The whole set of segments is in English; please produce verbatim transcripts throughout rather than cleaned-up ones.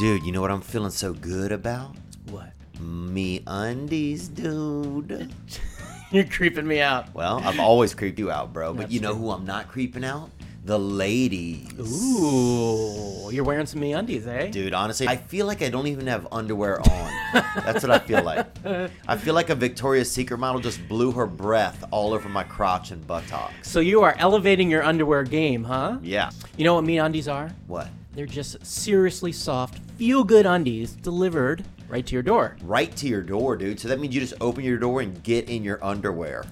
Dude, you know what I'm feeling so good about? What? Me undies, dude. You're creeping me out. Well, I've always creeped you out, bro. But That's you know true. who I'm not creeping out? The ladies. Ooh, you're wearing some MeUndies, eh? Dude, honestly, I feel like I don't even have underwear on. That's what I feel like. I feel like a Victoria's Secret model just blew her breath all over my crotch and buttocks. So you are elevating your underwear game, huh? Yeah. You know what MeUndies are? What? They're just seriously soft, feel-good undies delivered right to your door. Right to your door, dude. So that means you just open your door and get in your underwear.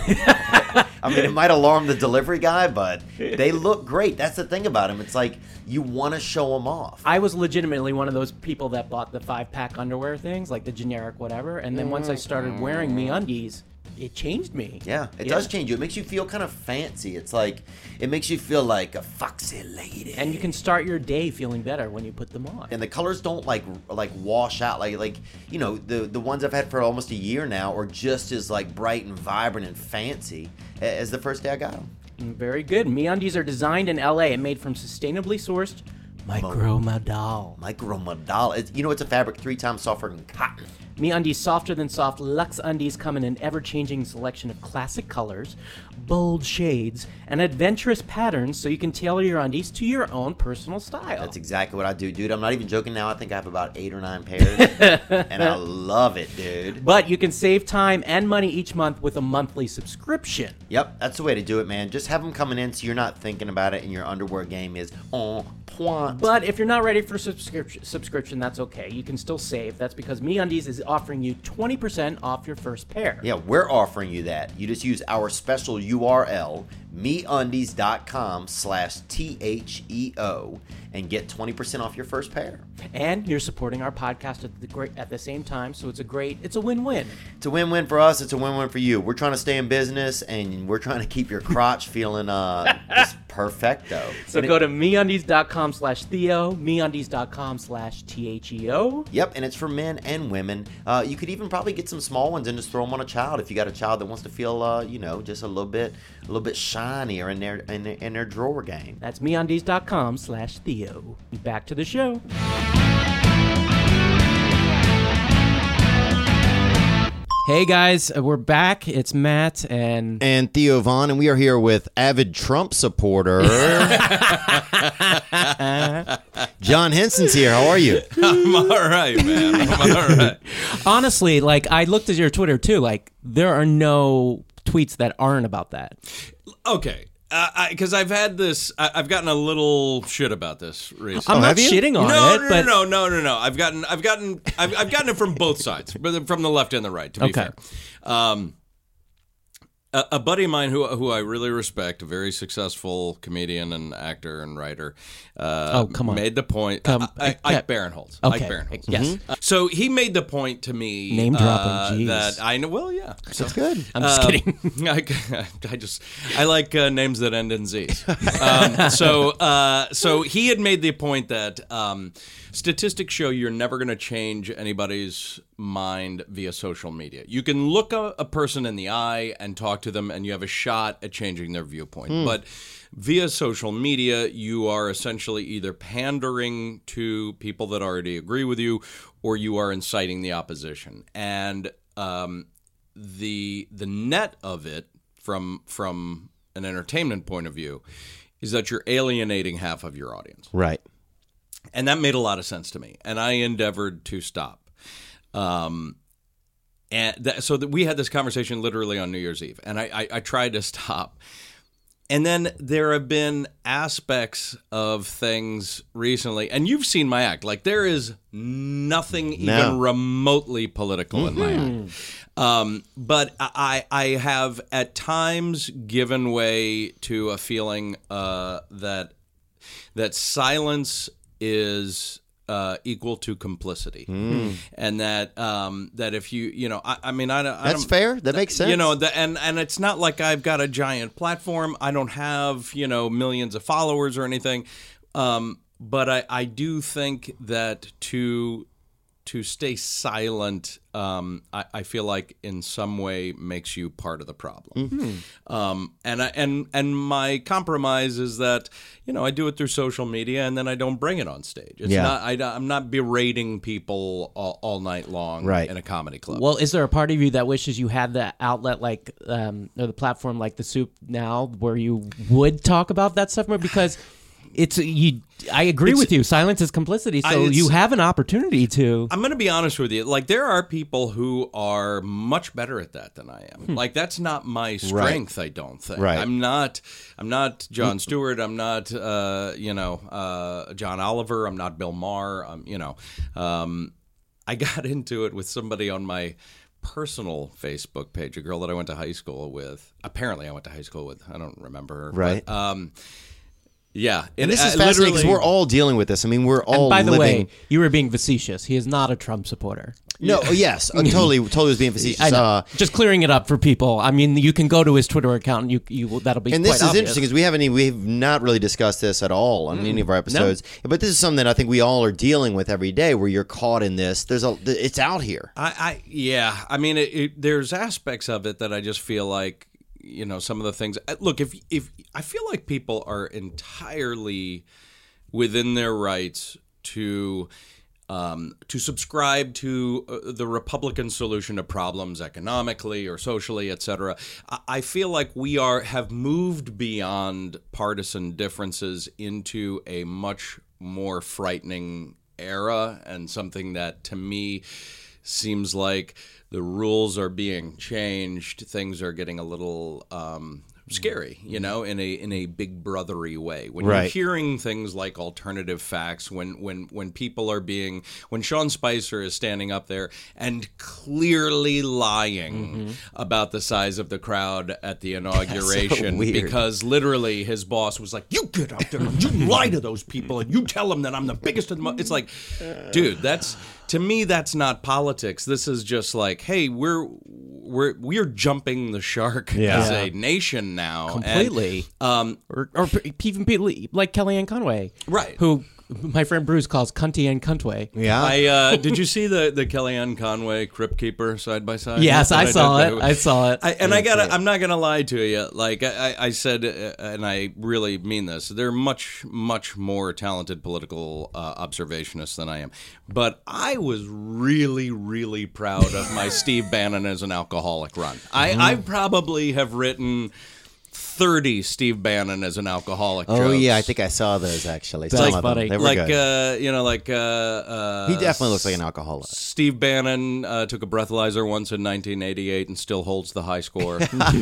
That I mean, it might alarm the delivery guy, but they look great. That's the thing about them. It's like you want to show them off. I was legitimately one of those people that bought the five-pack underwear things, like the generic whatever, and then once I started wearing MeUndies, it changed me. Yeah, it Yeah. does change you. It makes you feel kind of fancy. It's like, it makes you feel like a foxy lady. And you can start your day feeling better when you put them on. And the colors don't like like wash out. Like like you know the the ones I've had for almost a year now are just as like bright and vibrant and fancy as the first day I got them. Very good. MeUndies are designed in L A and made from sustainably sourced micromodal. Micromodal. It's, you know, it's a fabric three times softer than cotton. MeUndies softer than soft Luxe undies come in an ever-changing selection of classic colors, bold shades, and adventurous patterns so you can tailor your undies to your own personal style. That's exactly what I do, dude. I'm not even joking now. I think I have about eight or nine pairs, and I love it, dude. But you can save time and money each month with a monthly subscription. Yep, that's the way to do it, man. Just have them coming in so you're not thinking about it and your underwear game is on point. But if you're not ready for subscription, subscription, that's okay. You can still save. That's because MeUndies is offering you twenty percent off your first pair. Yeah, we're offering you that. You just use our special U R L, MeUndies.com slash T H E O, and get twenty percent off your first pair. And you're supporting our podcast at the great at the same time, so it's a great, it's a win-win. It's a win-win for us. It's a win-win for you. We're trying to stay in business, and we're trying to keep your crotch feeling uh just perfecto. So And go it- to MeUndies.com slash Theo, MeUndies.com slash T H E O. Yep, and it's for men and women. Uh, you could even probably get some small ones and just throw them on a child if you got a child that wants to feel, uh, you know, just a little bit, a little bit shinier in their in their, in their drawer game. That's MeUndies.com slash Theo. Back to the show. Hey guys, uh, we're back. It's Matt and And Theo Vaughn, and we are here with avid Trump supporter John Henson's here. How are you? I'm all right, man. I'm all right. honestly, like I looked at your Twitter too. Like there are no tweets that aren't about that. Okay. Because uh, I've had this, I, I've gotten a little shit about this recently. I'm not have you? shitting on no, it, no, but no, no, no, no. I've gotten, I've gotten, I've, I've gotten it from both sides, but from the left and the right. To be Okay. fair, um, a, a buddy of mine who who I really respect, a very successful comedian and actor and writer. Uh, Oh, come on. Made the point. Come- uh, Ike, Ike Barinholtz. Okay. Ike Barinholtz. Yes. Uh, so he made the point to me. Name dropping, uh, jeez. that I know. Well, yeah. That's good. I'm just Um, kidding. I, I just I like uh, names that end in Z's. Um, so uh, so he had made the point that um, statistics show you're never going to change anybody's mind via social media. You can look a, a person in the eye and talk to them, and you have a shot at changing their viewpoint. But via social media, you are essentially either pandering to people that already agree with you, or you are inciting the opposition. And um, the the net of it from from an entertainment point of view is that you're alienating half of your audience. Right. And that made a lot of sense to me. And I endeavored to stop. Um, and that, so that we had this conversation literally on New Year's Eve, and I, I, I tried to stop. And then there have been aspects of things recently, and you've seen my act. Like there is nothing even No. remotely political in my act. Um, but I, I have at times given way to a feeling uh, that that silence is uh, equal to complicity, and that um, that if you you know I, I mean I, don't- I That's don't, fair. That makes sense. you know, the, and and it's not like I've got a giant platform. I don't have, you know, millions of followers or anything. Um, but I, I do think that to to stay silent, um, I, I feel like in some way makes you part of the problem. Mm-hmm. Um, and I, and and my compromise is that, you know, I do it through social media and then I don't bring it on stage. It's Yeah. not. I, I'm not berating people all, all night long Right. in a comedy club. Well, is there a part of you that wishes you had the outlet like um, or the platform like the Soup now, where you would talk about that stuff more? Because it's you. I agree It's- with you. Silence is complicity. So I- it's- you have an opportunity to. I'm going to be honest with you. Like, there are people who are much better at that than I am. Like, that's not my strength. I don't think. Right. I'm not. I'm not Jon Stewart. I'm not. Uh, you know, uh, John Oliver. I'm not Bill Maher. Um, you know, um, I got into it with somebody on my personal Facebook page, a girl that I went to high school with. Apparently, I went to high school with. I don't remember her. Right. But, um, yeah. And this uh, is fascinating because literally- we're all dealing with this. I mean, we're all And by the living. way, you were being facetious. He is not a Trump supporter. No, yes, uh, totally, totally was being facetious. I know. Uh, Just clearing it up for people. I mean, you can go to his Twitter account and you you will- that'll be. and this quite is obvious. interesting because we haven't even, we've not really discussed this at all on any of our episodes. But this is something that I think we all are dealing with every day, where you're caught in this. There's a, it's out here. I, I yeah. I mean, it, it, there's aspects of it that I just feel like, you know, some of the things. Look, if if I feel like people are entirely within their rights to. Um, to subscribe to uh, the Republican solution to problems economically or socially, et cetera. I, I feel like we are have moved beyond partisan differences into a much more frightening era, and something that to me seems like the rules are being changed. Things are getting a little um, scary, you know, in a in a big brothery way. When Right. you're hearing things like alternative facts, when when when people are being, when Sean Spicer is standing up there and clearly lying Mm-hmm. about the size of the crowd at the inauguration, weird. because literally his boss was like, "You get up there and you lie to those people and you tell them that I'm the biggest of the." Mo-. It's like, dude, that's. To me, that's not politics. This is just like, hey, we're we're we're jumping the shark Yeah. as Yeah. a nation now, completely. And, um, or, or even people like Kellyanne Conway, Right. Who my friend Bruce calls Cunty and Cuntway. Yeah, I uh, did you see the the Kellyanne Conway Crypt Keeper side by side? Yes, That I saw did? it. I saw it. I, and I gotta, I'm not gonna lie to you. Like I, I said, uh, and I really mean this. They're much, much more talented political uh, observationists than I am. But I was really, really proud of my Steve Bannon as an alcoholic run. I, I probably have written thirty Steve Bannon as an alcoholic. oh jokes. yeah, I think I saw those actually. That's Some of funny. them. They were like good. uh, you know, like uh, uh, he definitely looks like an alcoholic. Steve Bannon uh, took a breathalyzer once in nineteen eighty-eight and still holds the high score.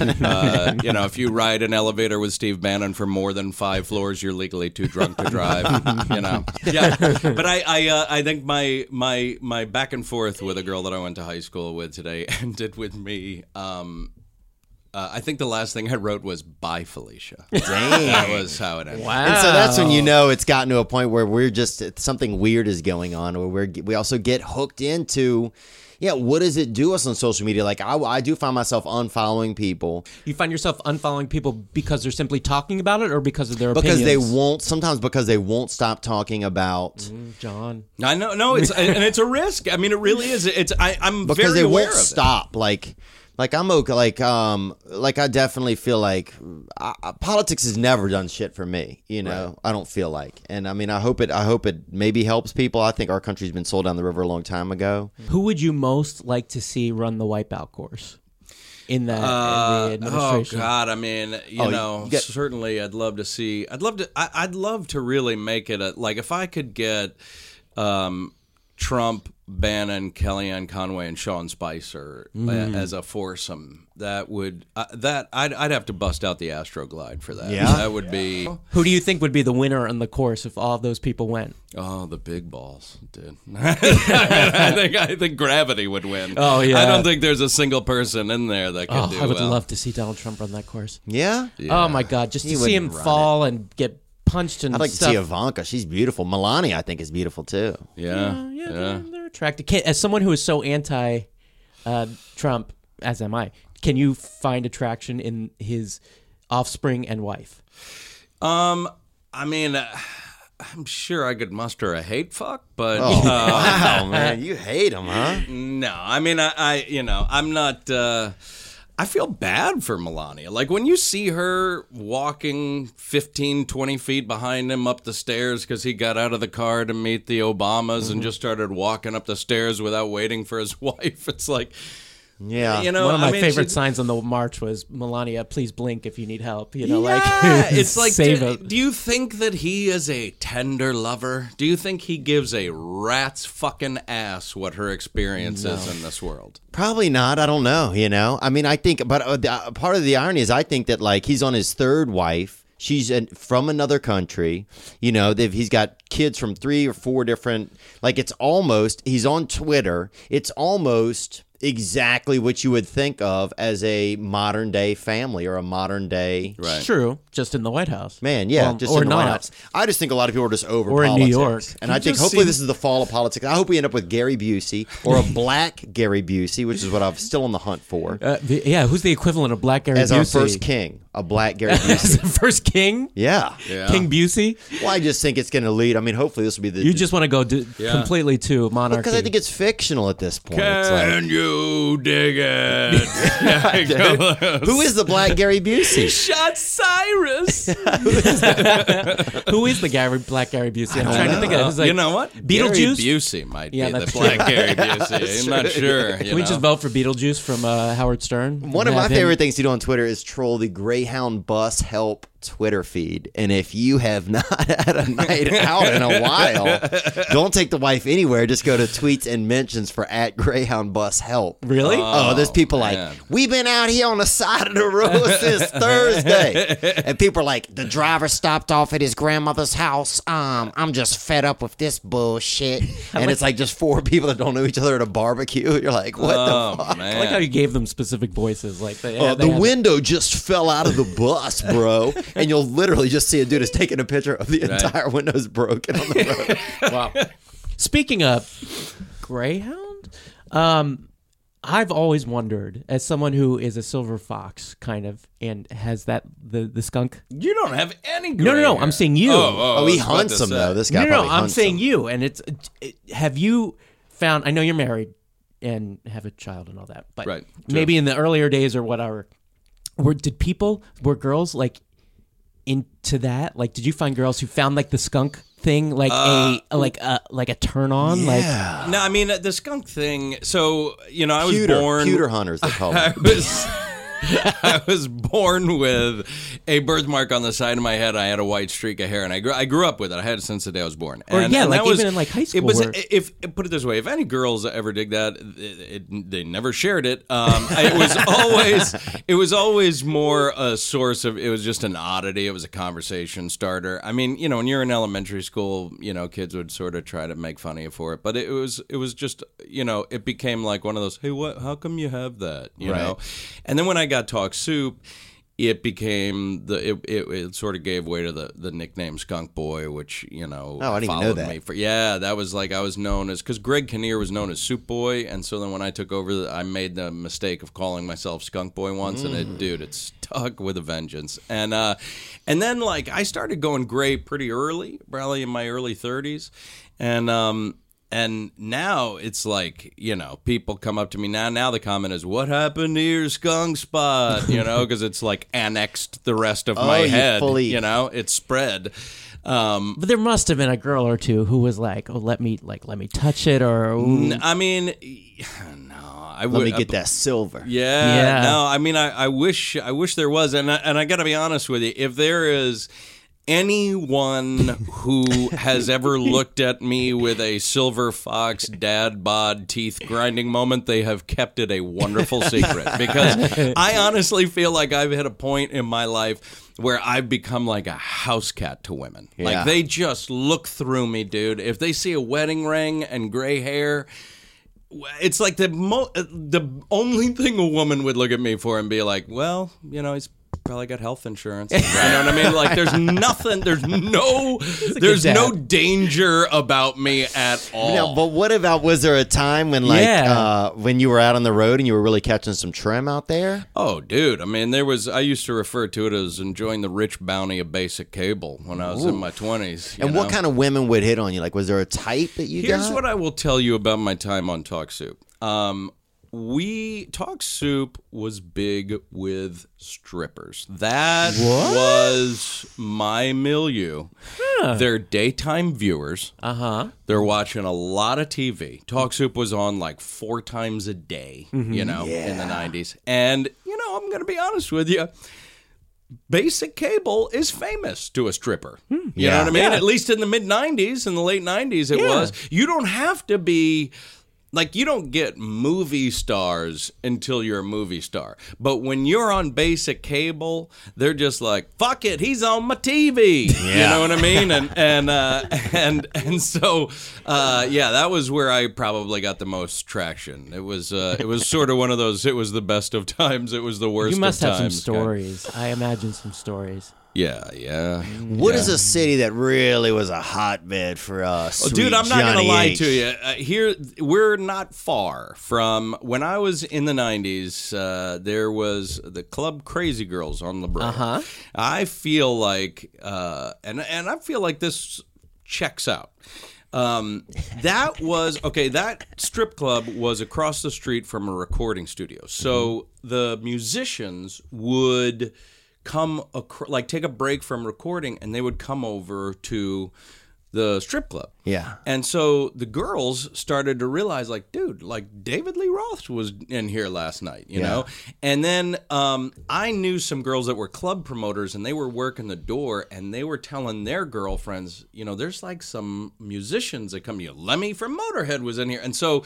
uh, you know, if you ride an elevator with Steve Bannon for more than five floors, you're legally too drunk to drive. You know, yeah. But I, I, uh, I think my my my back and forth with a girl that I went to high school with today ended with me. Um, uh, I think the last thing I wrote was "Bye, Felicia." That was how it ended. Wow. And so that's when you know it's gotten to a point where we're just something weird is going on, or we're we also get hooked into, yeah, what does it do us on social media? Like I, I do find myself unfollowing people You find yourself unfollowing people because they're simply talking about it, or because of their because they opinions? won't. Sometimes because they won't stop talking about Mm, John. I know, no, it's and it's a risk. I mean, it really is. It's I, I'm because very they aware won't of it. stop. Like. Like I'm okay. Like um, like I definitely feel like I, I- politics has never done shit for me. You know, I don't feel like, and I mean, I hope it. I hope it maybe helps people. I think our country's been sold down the river a long time ago. Who would you most like to see run the wipeout course in the, Uh, in the oh administration? God! I mean, you Oh, you know, get- certainly, I'd love to see. I'd love to. I, I'd love to really make it a like if I could get um, Trump, Bannon, Kellyanne Conway, and Sean Spicer uh, as a foursome. That would uh, that I'd I'd have to bust out the Astroglide for that. Yeah? that would be. Who do you think would be the winner on the course if all of those people went? Oh, the big balls, dude. I think I think gravity would win. Oh, yeah. I don't think there's a single person in there that could Oh, do I would well. love to see Donald Trump run that course. Yeah, Oh my God, just He to see him wouldn't run fall and get punched and I'd like to stuff. see Ivanka. She's beautiful. Melania, I think, is beautiful too. Yeah, Uh, yeah, yeah. They're, they're attractive. Can, as someone who is so anti uh, Trump, as am I, can you find attraction in his offspring and wife? Um, I mean, uh, I'm sure I could muster a hate fuck, but Oh, uh, wow, man. You hate him, huh? no. I mean, I, I you know, I'm not. Uh, I feel bad for Melania. Like when you see her walking fifteen, twenty feet behind him up the stairs because he got out of the car to meet the Obamas Mm-hmm. and just started walking up the stairs without waiting for his wife. It's like, Yeah. you know, One of my I mean, favorite she- signs on the march was Melania, please blink if you need help. You know, yeah, like it's like, save do, a- do you think that he is a tender lover? Do you think he gives a rat's fucking ass what her experience is in this world? Probably not. I don't know. You know, I mean, I think, but uh, the, uh, part of the irony is I think that like he's on his third wife. She's an, from another country. You know, they've, he's got kids from three or four different, like it's almost, he's on Twitter. It's almost exactly what you would think of as a modern day family or a modern day Right. True, just in the White House. man. Yeah, Well, just or in the White not. House. I just think a lot of people are just over Or in politics. New York. And I He think just hopefully seems- this is the fall of politics. I hope we end up with Gary Busey or a black Gary Busey, which is what I'm still on the hunt for. Uh, the- yeah, who's the equivalent of Black Gary As Busey? our first king, a black Gary As Busey. the first king? Yeah. Yeah. King Busey? Well, I just think it's going to lead. I mean, hopefully this will be the. You just want to go do, Yeah. completely to monarchy. because I think it's fictional at this point. It's like, Can you dig it? Yeah, go- who is the black Gary Busey? Shot Cyrus. Who is the Gary, Black Gary Busey? I'm trying to think of it. Who's like, you know what? Beetlejuice? Gary Busey might Yeah, be the that's black true. Gary Busey. I'm not sure. Can we just vote for Beetlejuice from uh, Howard Stern? One of Have my him- favorite things to do on Twitter is troll the Greyhound Bus Help Twitter feed. And if you have not had a night out in a while, don't take the wife anywhere. Just go to tweets and mentions for at Greyhound Bus Help. Really? Oh, there's people man. like, we've been out here on the side of the road since Thursday. And people are like, the driver stopped off at his grandmother's house. Um, I'm just fed up with this bullshit. And it's like just four people that don't know each other at a barbecue. You're like, what Oh, the fuck? man. I like how you gave them specific voices. Like they, Uh, they the have- window just fell out of the bus, bro. And you'll literally just see a dude is taking a picture of the Right. entire window's broken on the road. Wow. Speaking of Greyhound, um, I've always wondered, as someone who is a silver fox, kind of, and has that the the skunk. You don't have any. No, no, no. gray I'm hair. saying you. Oh, oh, Oh, I he was about hunts to him, say. though. This guy no, no, no. probably I'm hunts saying him. you, and it's. It, have you found? I know you're married and have a child and all that, but Right. maybe in the earlier days or whatever, were did people were girls like into that? Like, did you find girls who found like the skunk thing like Uh, a like a like a turn on? Like, No, I mean the skunk thing. So you know, I was Pewter, born. pewter hunters, they call I them. was. I was born with a birthmark on the side of my head. I had a white streak of hair, and I grew, I grew up with it. I had it since the day I was born. Or, and, yeah, and like, that was, even in, like, high It school was where- if put it this way: if any girls ever did that, it, it, they never shared it. Um, it was always it was always more a source of. It was just an oddity. It was a conversation starter. I mean, you know, when you're in elementary school, you know, kids would sort of try to make fun of you for it, but it was it was just you know, it became like one of those. Hey, what? How come you have that? You Right. know. And then when I got Talk Soup, it became the it, it, it sort of gave way to the, the nickname Skunk Boy, which you know Oh, I didn't even know followed that. me for yeah that was like I was known as because Greg Kinnear was known as Soup Boy, and so then when I took over, I made the mistake of calling myself Skunk Boy once, and Mm. it dude it stuck with a vengeance, and uh and then like I started going gray pretty early, probably in my early thirties, and um. And now it's like, you know, people come up to me now. Now the comment is, what happened to your skunk spot? You know, because it's like annexed the rest of my Oh, you head. fully- You know, it's spread. Um, but there must have been a girl or two who was like, "Oh, let me like let me touch it," or ooh. n- I mean, no, I Let would me get that silver. Yeah, Yeah. no, I mean, I, I wish, I wish there was, and I, and I got to be honest with you, if there is anyone who has ever looked at me with a silver fox dad bod teeth grinding moment, they have kept it a wonderful secret, because I honestly feel like I've hit a point in my life where I've become like a house cat to women. Yeah. Like they just look through me, dude. If they see a wedding ring and gray hair, it's like the mo- the only thing a woman would look at me for and be like, well, you know, he's probably got health insurance. You know what I mean? Like, there's nothing, there's no, there's no danger about me at all. No, but what about, was there a time when, like, Yeah. uh, when you were out on the road and you were really catching some trim out there? Oh, dude. I mean, there was, I used to refer to it as enjoying the rich bounty of basic cable when I was Ooh. in my twenties. And know? what kind of women would hit on you? Like, was there a type that you Here's got? what I will tell you about my time on Talk Soup. Um, we, Talk Soup was big with strippers. That What? was my milieu. Huh. They're daytime viewers. Uh-huh. They're watching a lot of T V. Talk Soup was on like four times a day, mm-hmm. you know, yeah. in the nineties. And, you know, I'm going to be honest with you. Basic cable is famous to a stripper. Hmm. You yeah. know what I mean? Yeah. At least in the mid nineties, in the late nineties, it Yeah. was. You don't have to be... Like, you don't get movie stars until you're a movie star. But when you're on basic cable, they're just like, fuck it, he's on my T V. Yeah. You know what I mean? And and uh, and and so, uh, yeah, that was where I probably got the most traction. It was uh, it was sort of one of those, it was the best of times, it was the worst You must of have some times. stories. I imagine some stories. Yeah, yeah. What yeah. is a city that really was a hotbed for us? Oh, dude, I'm not going to lie to you. Uh, here, we're not far from when I was in the nineties. Uh, there was the club Crazy Girls on La Brea. Uh-huh. I feel like, uh, and and I feel like this checks out. Um, that was okay. That strip club was across the street from a recording studio, so mm-hmm. the musicians would come ac- like take a break from recording and they would come over to the strip club. Yeah. And so the girls started to realize, like, dude, like David Lee Roth was in here last night, you yeah. know? And then um, I knew some girls that were club promoters and they were working the door and they were telling their girlfriends, you know, there's like some musicians that come, you know, Lemmy from Motorhead was in here. And so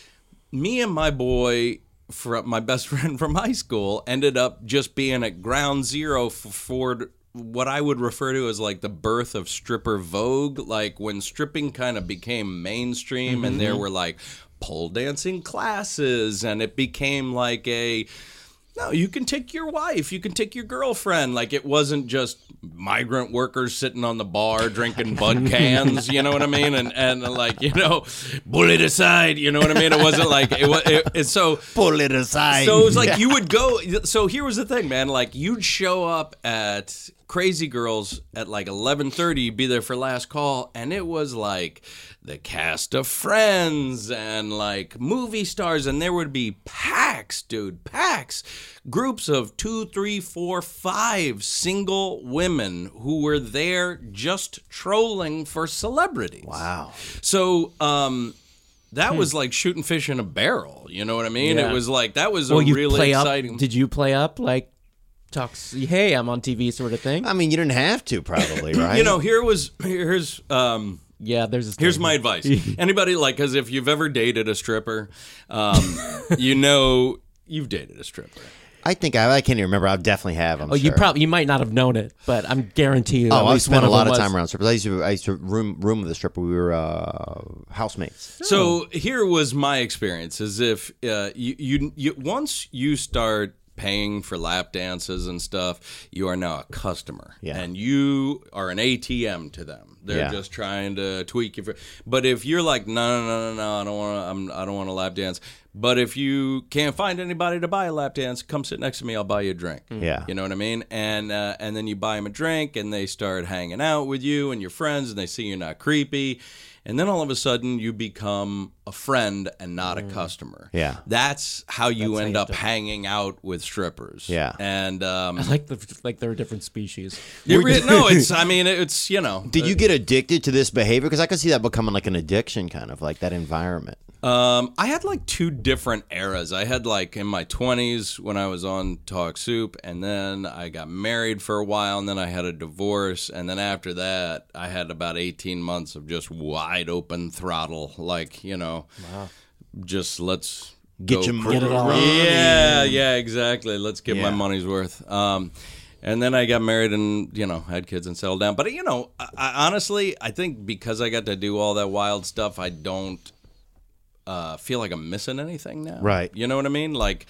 me and my boy, from my best friend from high school, ended up just being at ground zero for, for what I would refer to as like the birth of stripper vogue, like when stripping kind of became mainstream mm-hmm. and there were like pole dancing classes and it became like a, no, you can take your wife, you can take your girlfriend. Like it wasn't just migrant workers sitting on the bar drinking Bud cans, you know what I mean? And and like, you know, pull it aside, you know what I mean? It wasn't like, it was, it, it, so. Pull it aside. So it was like you would go, so here was the thing, man, like you'd show up at Crazy Girls at like eleven thirty, be there for last call, and it was like the cast of Friends and like movie stars, and there would be packs, dude, packs, groups of two, three, four, five single women who were there just trolling for celebrities. Wow. So, um, that was like shooting fish in a barrel, you know what I mean? Yeah. It was like, that was well, a you really play exciting... Up, did you play up like, talks, hey, I'm on T V sort of thing? I mean, you didn't have to, probably, right? You know, here was, here's... Um, Yeah, there's. A Here's my advice. Anybody, like, because if you've ever dated a stripper, um, you know you've dated a stripper. I think I, I can't even remember. I definitely have. I'm oh, sure. you probably you might not have known it, but I'm guarantee you. Oh, I spent a lot of was. time around strippers. I used to I used to room room with a stripper. We were uh, housemates. So here was my experience: is if uh, you, you you once you start paying for lap dances and stuff, you are now a customer, yeah. and you are an A T M to them. They're yeah. just trying to tweak you. For, but if you're like, no, no, no, no, no, I don't want to. I don't want a lap dance. But if you can't find anybody to buy a lap dance, come sit next to me. I'll buy you a drink. Yeah, you know what I mean. And uh, and then you buy them a drink, and they start hanging out with you and your friends, and they see you're not creepy. And then all of a sudden, you become a friend and not a customer. Yeah, that's how you that's end how you up do. hanging out with strippers. Yeah, and um, I like the like they're a different species. It re- no, it's. I mean, it's you know. Did you get addicted to this behavior? Because I could see that becoming like an addiction, kind of like that environment. Um, I had like two different eras. I had like in my twenties when I was on Talk Soup, and then I got married for a while, and then I had a divorce, and then after that, I had about eighteen months of just wide open throttle, like you know, wow. just let's get go your cr- get it all on. Yeah, yeah, exactly. Let's get Yeah. my money's worth. Um, and then I got married and, you know, had kids and settled down. But, you know, I, I, honestly, I think because I got to do all that wild stuff, I don't uh, feel like I'm missing anything now. Right. You know what I mean? Like,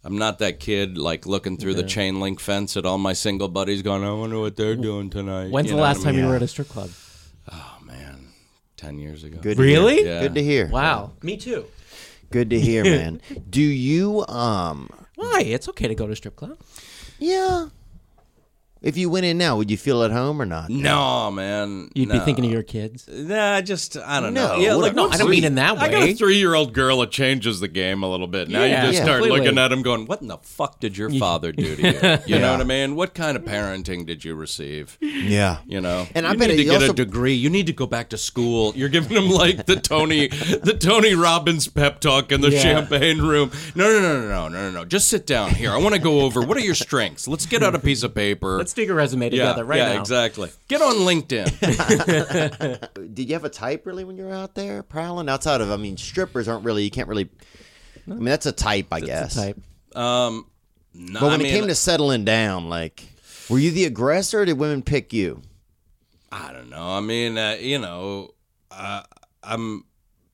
I'm not that kid like looking through the chain link fence at all my single buddies going, I wonder what they're doing tonight. When's You the know last what I time mean? you were at a strip club? Oh, man. Ten years ago. Good to Really? hear. Yeah. Good to hear. Wow. Me too. Good to hear, man. Do you um Why? It's okay to go to a strip club. yeah. If you went in now, would you feel at home or not? No, man. You'd no. be thinking of your kids. Nah, just I don't No, know. Yeah, what like a- No, I don't mean in that I got way. a three-year-old girl. It changes the game a little bit. Now Yeah, you just yeah. start completely. looking at him, going, "What in the fuck did your father do to you?" You know what I mean? What kind of parenting did you receive? Yeah. You know, And you I bet need to it get also- a degree. You need to go back to school. You're giving him like the Tony, the Tony Robbins pep talk in the Yeah. champagne room. No, no, no, no, no, no, no, no. Just sit down here. I want to go over. What are your strengths? Let's get out a piece of paper. Let's do your resume yeah, together right yeah, now. exactly. Get on LinkedIn. Did you have a type really when you were out there prowling? Outside of, I mean, strippers aren't really. You can't really. I mean, that's a type, I guess. It's a type. Um, no, But when I mean, it came to settling down, like, were you the aggressor or did women pick you? I don't know. I mean, uh, you know, uh, I'm.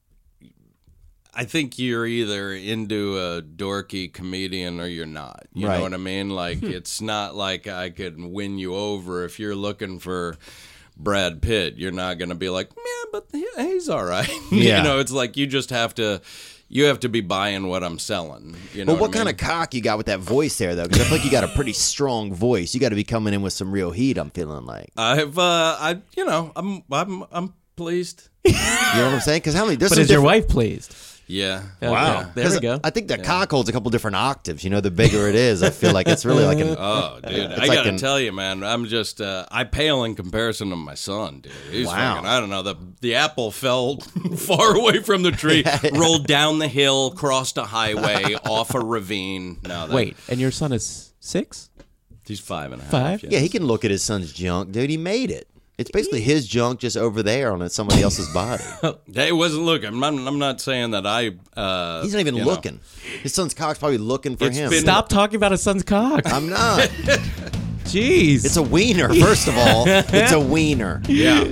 I think you're either into a dorky comedian or you're not. You Right. know what I mean? Like, it's not like I could win you over if you're looking for Brad Pitt. You're not going to be like, yeah, but he- he's all right. Yeah. You know, it's like you just have to. You have to be buying what I'm selling. You know Well, what I kind mean? of cock you got with that voice there, though? Because I feel like you got a pretty strong voice. You got to be coming in with some real heat. I'm feeling like, I've, uh, I, you know, I'm, I'm, I'm pleased. you know what I'm saying? Because how many? There's But some is your different- wife pleased? Yeah. Wow. There we 'Cause go. I think the cock holds a couple different octaves. You know, the bigger it is, I feel like it's really like an. Oh, dude! I like gotta an- tell you, man. I'm just uh, I pale in comparison to my son, dude. He's Wow. fucking. I don't know. The the apple fell far away from the tree, rolled down the hill, crossed a highway, off a ravine. No, that, Wait, and your son is six? he's five and a half. Five? Yeah, he can look at his son's junk, dude. He made it. It's basically his junk just over there on somebody else's body. It wasn't looking. I'm not, I'm not saying that I. Uh, He's not even you know. looking. His son's cock's probably looking for It's him. been- Stop talking about his son's cock. I'm not. Jeez. It's a wiener, first of all. It's a wiener. Yeah.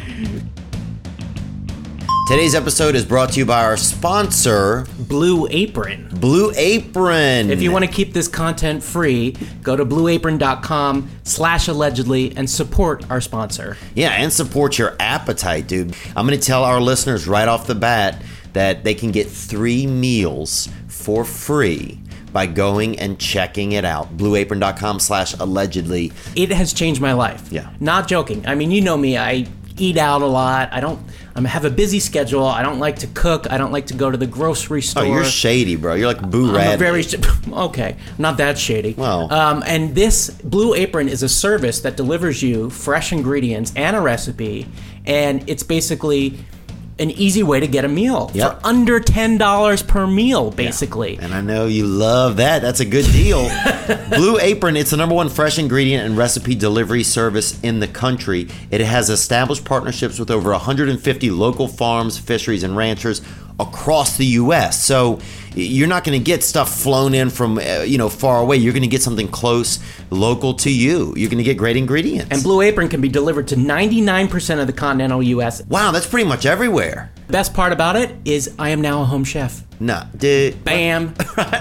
Today's episode is brought to you by our sponsor, Blue Apron. Blue Apron. If you want to keep this content free, go to blueapron.com slash allegedly and support our sponsor. Yeah, and support your appetite, dude. I'm going to tell our listeners right off the bat that they can get three meals for free by going and checking it out. blueapron.com slash allegedly. It has changed my life. Yeah. Not joking. I mean, you know me. I eat out a lot. I don't. I have a busy schedule. I don't like to cook. I don't like to go to the grocery Oh, store. you're shady, bro. You're like Boo I'm a Radley. very sh- okay, not that shady. Well. um, and this Blue Apron is a service that delivers you fresh ingredients and a recipe, and it's basically an easy way to get a meal Yep. for under ten dollars per meal, basically. And I know you love that. That's a good deal. Blue Apron, it's the number one fresh ingredient and recipe delivery service in the country. It has established partnerships with over one hundred fifty local farms, fisheries, and ranchers across the U S. So you're not going to get stuff flown in from uh, you know far away. You're going to get something close, local to you. You're going to get great ingredients. And Blue Apron can be delivered to ninety-nine percent of the continental U S. wow, that's pretty much everywhere. Best part about it is I am now a home chef. Nah, dude. Bam,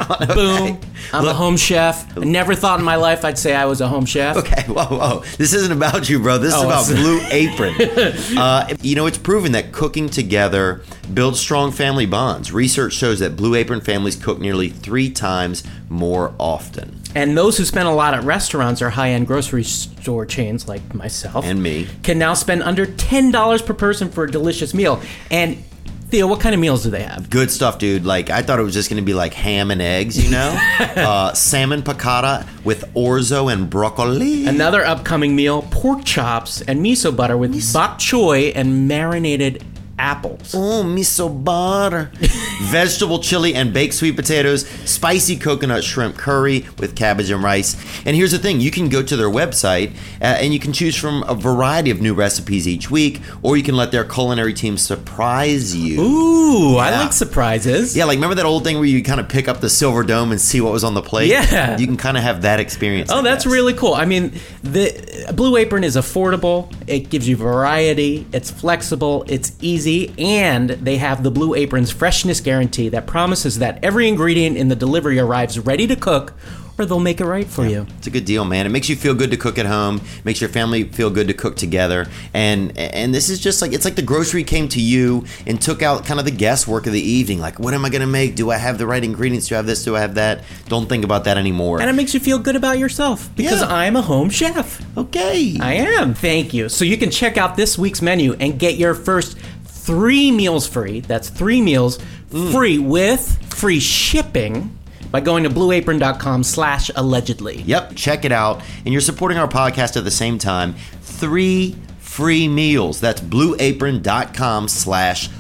boom. I'm a home chef. I never thought in my life I'd say I was a home chef. Okay, whoa, whoa. This isn't about you, bro. This is Oh, about it's- Blue Apron. uh, you know, it's proven that cooking together builds strong family bonds. Research shows that Blue Apron families cook nearly three times more often. And those who spend a lot at restaurants or high-end grocery store chains like myself And me. can now spend under ten dollars per person for a delicious meal. And Theo, what kind of meals do they have? Good stuff, dude. Like, I thought it was just going to be like ham and eggs, you know? uh, salmon piccata with orzo and broccoli. Another upcoming meal, pork chops and miso butter with bok choy and marinated apples. Oh, miso butter. Vegetable chili and baked sweet potatoes, spicy coconut shrimp curry with cabbage and rice. And here's the thing, you can go to their website uh, and you can choose from a variety of new recipes each week, or you can let their culinary team surprise you. Ooh, I Yeah. like surprises. Yeah, like remember that old thing where you kind of pick up the silver dome and see what was on the plate? Yeah. You can kind of have that experience. Oh, I that's guess. really cool. I mean, the Blue Apron is affordable. It gives you variety. It's flexible. It's easy. easy, and they have the Blue Apron's freshness guarantee that promises that every ingredient in the delivery arrives ready to cook, or they'll make it right for you. It's a good deal, man. It makes you feel good to cook at home. Makes your family feel good to cook together. And and this is just like, it's like the grocery came to you and took out kind of the guesswork of the evening. Like, what am I going to make? Do I have the right ingredients? Do I have this? Do I have that? Don't think about that anymore. And it makes you feel good about yourself, because Yeah. I'm a home chef. Okay. I am. Thank you. So you can check out this week's menu and get your first three meals free. That's three meals free with free shipping by going to blueapron.com slash allegedly. Yep, check it out. And you're supporting our podcast at the same time. Three free meals. That's blueapron.com slash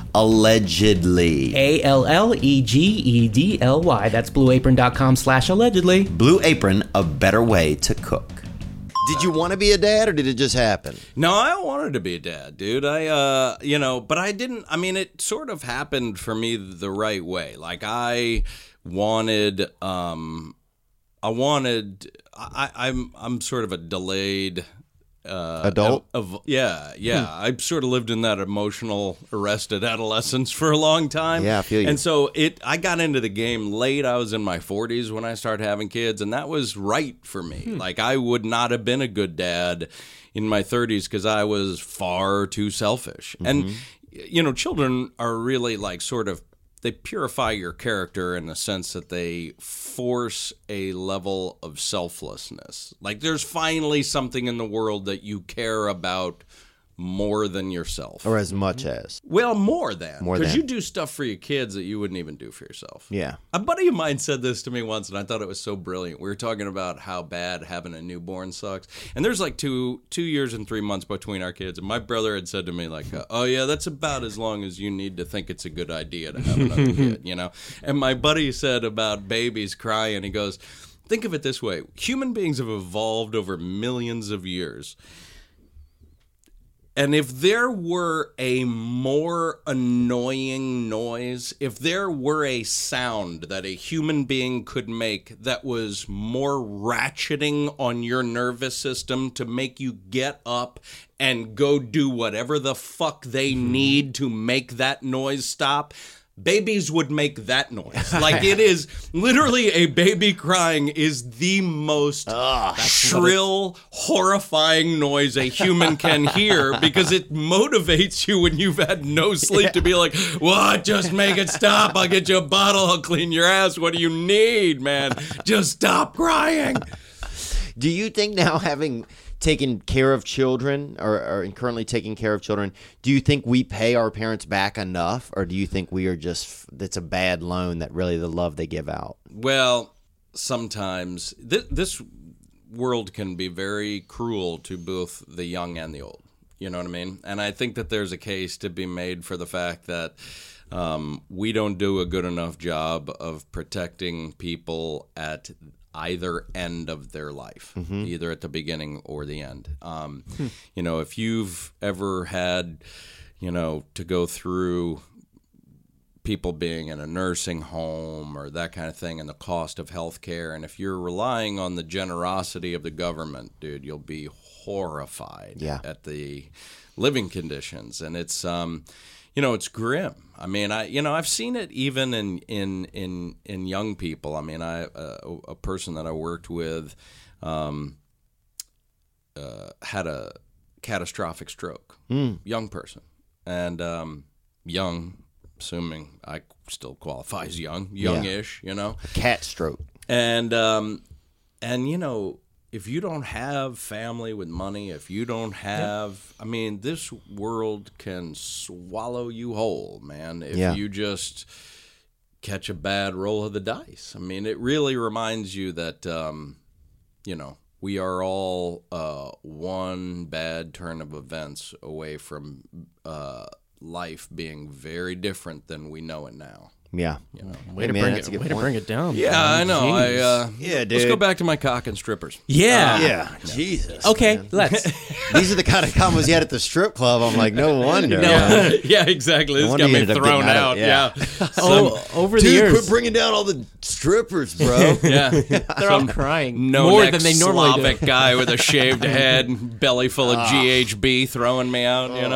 allegedly. A L L E G E D L Y. That's blueapron.com slash allegedly. Blue Apron, a better way to cook. Did you want to be a dad, or did it just happen? No, I wanted to be a dad, dude. I, uh, you know, but I didn't. I mean, it sort of happened for me the right way. Like, I wanted, um, I wanted. I, I'm, I'm sort of a delayed. Uh, Adult? Of, of, yeah, yeah. Hmm. I've sort of lived in that emotional arrested adolescence for a long time. Yeah, I feel you. And so it, I got into the game late. I was in my forties when I started having kids, and that was right for me. Hmm. Like, I would not have been a good dad in my thirties because I was far too selfish. Mm-hmm. And, you know, children are really like sort of, they purify your character in the sense that they force a level of selflessness. Like, there's finally something in the world that you care about more than yourself. Or as much as? Well, more than. More Because than. you do stuff for your kids that you wouldn't even do for yourself. Yeah. A buddy of mine said this to me once, and I thought it was so brilliant. We were talking about how bad having a newborn sucks. And there's like two two years and three months between our kids. And my brother had said to me, like, oh, yeah, that's about as long as you need to think it's a good idea to have another kid, you know? And my buddy said about babies crying, he goes, think of it this way. Human beings have evolved over millions of years. And if there were a more annoying noise, if there were a sound that a human being could make that was more ratcheting on your nervous system to make you get up and go do whatever the fuck they need to make that noise stop, babies would make that noise. Like, it is literally, a baby crying is the most shrill, horrifying noise a human can hear, because it motivates you when you've had no sleep to be like, what? Just make it stop. I'll get you a bottle. I'll clean your ass. What do you need, man? Just stop crying. Do you think now, having taken care of children, or, or currently taking care of children, do you think we pay our parents back enough, or do you think we are just, it's a bad loan that really the love they give out? Well, sometimes th- this world can be very cruel to both the young and the old. You know what I mean? And I think that there's a case to be made for the fact that um, we don't do a good enough job of protecting people at either end of their life, mm-hmm. either at the beginning or the end. Um, hmm. You know, if you've ever had, you know, to go through people being in a nursing home or that kind of thing, and the cost of health care, and if you're relying on the generosity of the government, dude, you'll be horrified yeah. at the living conditions. And it's, um, you know, it's grim. I mean, I, you know, I've seen it even in, in, in, in young people. I mean, I, uh, a person that I worked with, um, uh, had a catastrophic stroke, mm. young person, and, um, young, assuming I still qualify as young, youngish, yeah. you know, a cat stroke. And, um, and, you know, if you don't have family with money, if you don't have, yeah. I mean, this world can swallow you whole, man, if yeah. you just catch a bad roll of the dice. I mean, it really reminds you that, um, you know, we are all uh, one bad turn of events away from uh, life being very different than we know it now. Yeah. You know? Way, hey, to, man, bring it, way to bring it down. Yeah, man. I know. Jeez. I, uh, yeah, dude. Let's go back to my cock and strippers. Yeah. Uh, yeah. Jesus. Okay, man. let's. These are the kind of combos you had at the strip club. I'm like, no wonder. Yeah, yeah, exactly. No This wonder got you me ended up thrown getting out. out of- yeah. Yeah. Oh, over the Dude, years. quit bringing down all the strippers, bro. Yeah. They're all crying No more neck than they normally Slavic do. guy with a shaved head, belly full of G H B throwing me out, you know?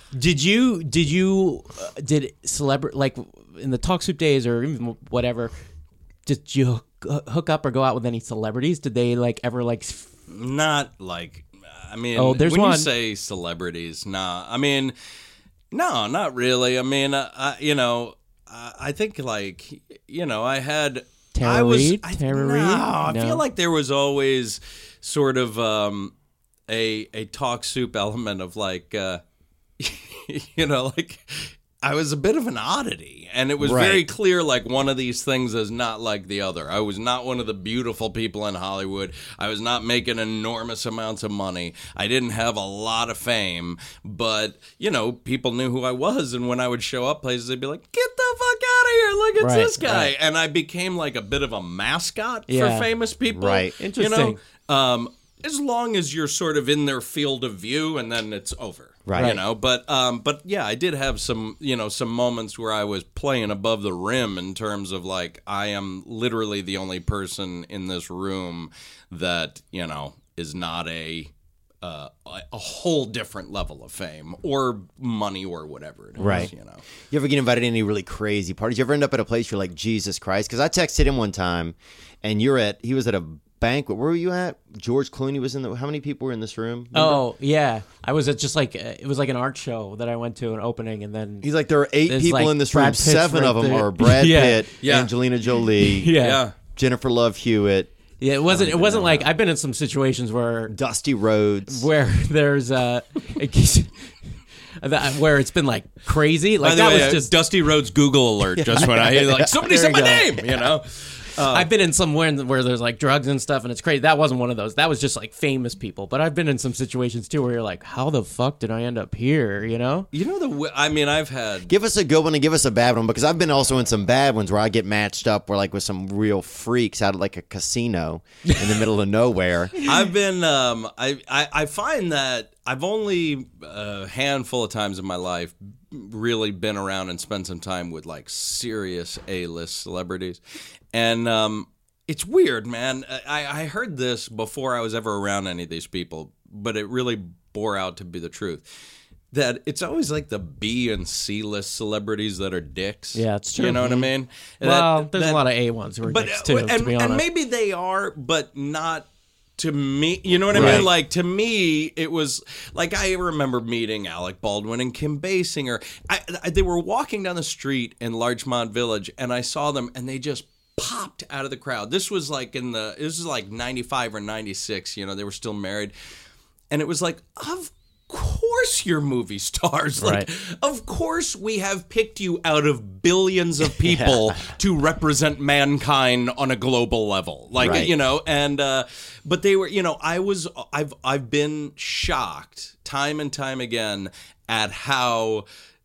Did you did you uh, did celebrity like in the Talk Soup days or even whatever? Did you hook up or go out with any celebrities? Did they like ever like? F- Not like. I mean, Oh, there's when one. you say celebrities, nah. I mean, no, not really. I mean, uh, I, you know, I, I think like you know, I had. Tara I was, Reid? I, Tara no, Reid? I No. feel like there was always sort of um, a a Talk Soup element of like, uh, you know, like I was a bit of an oddity, and it was Right. very clear like one of these things is not like the other. I was not one of the beautiful people in Hollywood. I was not making enormous amounts of money. I didn't have a lot of fame, but you know, people knew who I was, and when I would show up places, they'd be like, "Get the fuck out of here! Look, it's Right, this guy!" right. And I became like a bit of a mascot Yeah. for famous people. Right. Interesting. You know, um, as long as you're sort of in their field of view, and then it's over. Right. You Right. know, but um, but yeah, I did have some, you know, some moments where I was playing above the rim in terms of like I am literally the only person in this room that, you know, is not a uh, a whole different level of fame or money or whatever it is. Right. You know. You ever get invited to any really crazy parties? You ever end up at a place you're like, Jesus Christ? Because I texted him one time, and you're at. He was at a banquet. Where were you at? George Clooney was in the. How many people were in this room? Remember? Oh yeah, I was at just like uh, it was like an art show that I went to, an opening, and then He's like, there are eight There's, people like, in this Brad room. Pitt's Seven right of them there. are Brad Yeah. Pitt, Yeah. Angelina Jolie, yeah. Yeah. Jennifer Love Hewitt, Yeah, it wasn't. It wasn't like I've been in some situations where Dusty Rhodes. where there's uh, that- where it's been like crazy. Like By the that way, was uh, just. Dusty Rhodes Google alert just when I like somebody There said you my go. name. You know. I've been in somewhere where there's like drugs and stuff, and it's crazy. That wasn't one of those. That was just like famous people. But I've been in some situations too where you're like, how the fuck did I end up here? You know? You know the. w- I mean, I've had. Give us a good one and give us a bad one, because I've been also in some bad ones where I get matched up where like with some real freaks out of like a casino in the middle of nowhere. I've been. Um, I, I I find that I've only a handful of times in my life really been around and spent some time with like serious A-list celebrities, and um, it's weird, man. I, I heard this before I was ever around any of these people, but it really bore out to be the truth. That it's always like the B and C list celebrities that are dicks. Yeah, it's true. You know what I mean? Well, That- there's that- a lot of A ones who are but dicks too. and, to be honest, and maybe they are, but not to me. You know what I Right. mean? Like to me, it was like I remember meeting Alec Baldwin and Kim Basinger. I, I, they were walking down the street in Larchmont Village, and I saw them, and they just popped out of the crowd. This was like in the. This was like ninety-five or ninety-six. You know, they were still married, and it was like, of course you're movie stars. Like, Right. of course we have picked you out of billions of people to represent mankind on a global level. Like, Right. you know, and uh but they were, you know, I was I've I've been shocked time and time again at how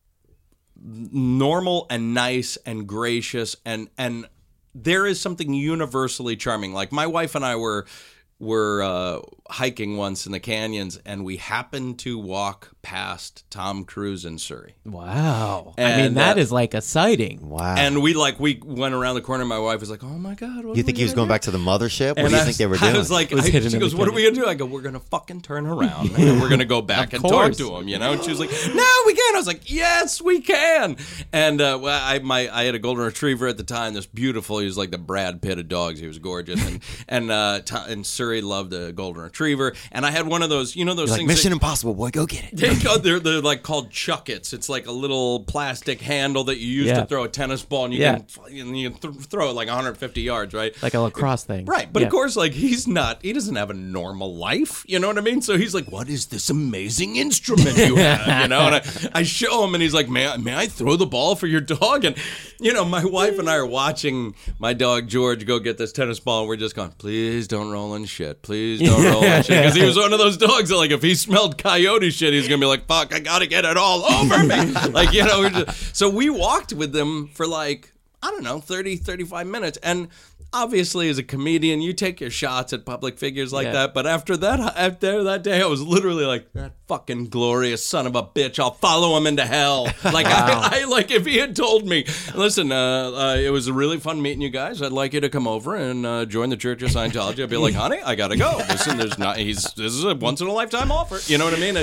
normal and nice and gracious and and there is something universally charming. Like my wife and I were were uh, hiking once in the canyons, and we happened to walk past Tom Cruise in Surrey. wow. I And, mean, that uh, is like a sighting. Wow. And we like we went around the corner. And my wife was like, "Oh my god!" What you are think we he was gonna going do?" back to the mothership? What And do you I think they were was- doing? I was like, Was I- hidden she in goes, the "What are we canyon." gonna do?" I go, "We're gonna fucking turn around and we're gonna go back and talk course. to him." You know? And she was like, "No, we can." I was like, "Yes, we can." And uh, well, I my I had a golden retriever at the time. This beautiful. He was like the Brad Pitt of dogs. He was gorgeous. And and uh, Tom, and Surrey loved a golden retriever. And I had one of those. You know those You're like, things. Mission that- Impossible, boy, go get it. They go, they're, they're like called chuckets. It's like a little plastic handle that you use Yeah. to throw a tennis ball, and you Yeah. can you can th- throw it like one hundred fifty yards, right? Like a lacrosse thing. Right, but Yeah. of course, like he's not. He doesn't have a normal life. You know what I mean? So he's like, "What is this amazing instrument you have?" You know, and I, I show him, and he's like, "May I, may I throw the ball for your dog?" And you know, my wife and I are watching my dog George go get this tennis ball, and we're just going, "Please don't roll in shit. Please don't roll in shit," because he was one of those dogs that, like, if he smelled coyote shit, he's gonna be like, "Fuck, I gotta get it all over me." Like, you know. We're just, so we walked with them for like, I don't know, thirty, thirty-five minutes. And obviously, as a comedian, you take your shots at public figures like Yeah. that. But after that, after that day, I was literally like, that fucking glorious son of a bitch. I'll follow him into hell. Like, I, I like if he had told me, listen, uh, uh, it was really fun meeting you guys. I'd like you to come over and uh, join the Church of Scientology. I'd be like, honey, I gotta go. Listen, there's not. He's this is a once in a lifetime offer. You know what I mean? It,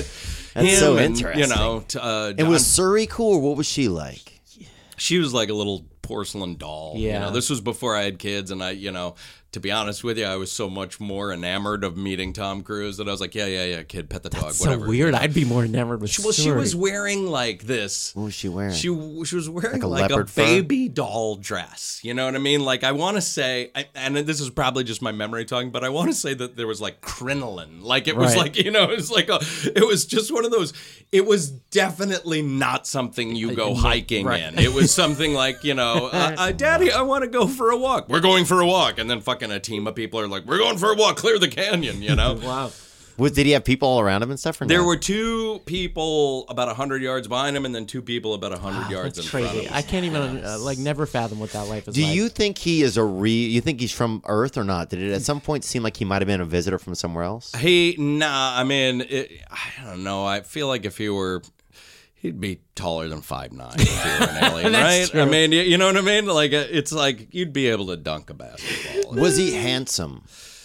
That's him so and, interesting. You know, t- uh, And was Don- Suri cool, or what was she like? she was like a little porcelain doll. You Yeah. know, this was before I had kids, and I, you know, to be honest with you, I was so much more enamored of meeting Tom Cruise that I was like, yeah, yeah, yeah, kid, pet the dog, So whatever. weird. I'd be more enamored with. Well, she Suri. was wearing like this. What was she wearing? She she was wearing Like a like a, leopard fur? baby doll dress. You know what I mean? Like I want to say, I, and this is probably just my memory talking, but I want to say that there was like crinoline. Like it was Right. like you know, it was like a, it was just one of those. It was definitely not something you go hiking right. in. It was something like you know, uh, uh, Daddy, I want to go for a walk. We're going for a walk, and then fucking a team of people are like, we're going for a walk, clear the canyon. You know. Wow. Was, did he have people all around him and stuff? Or There no? were two people about one hundred yards behind him and then two people about one hundred yards in That's front of crazy. him. I can't even uh, like never fathom what that life is Do like. you think he is a re? You think he's from Earth or not? Did it at some point seem like he might have been a visitor from somewhere else? He, nah, I mean, it, I don't know. I feel like if he were, he'd be taller than five nine if he were an alien, right? true. I mean, you, you know what I mean? Like, uh, it's like you'd be able to dunk a basketball. Was he handsome?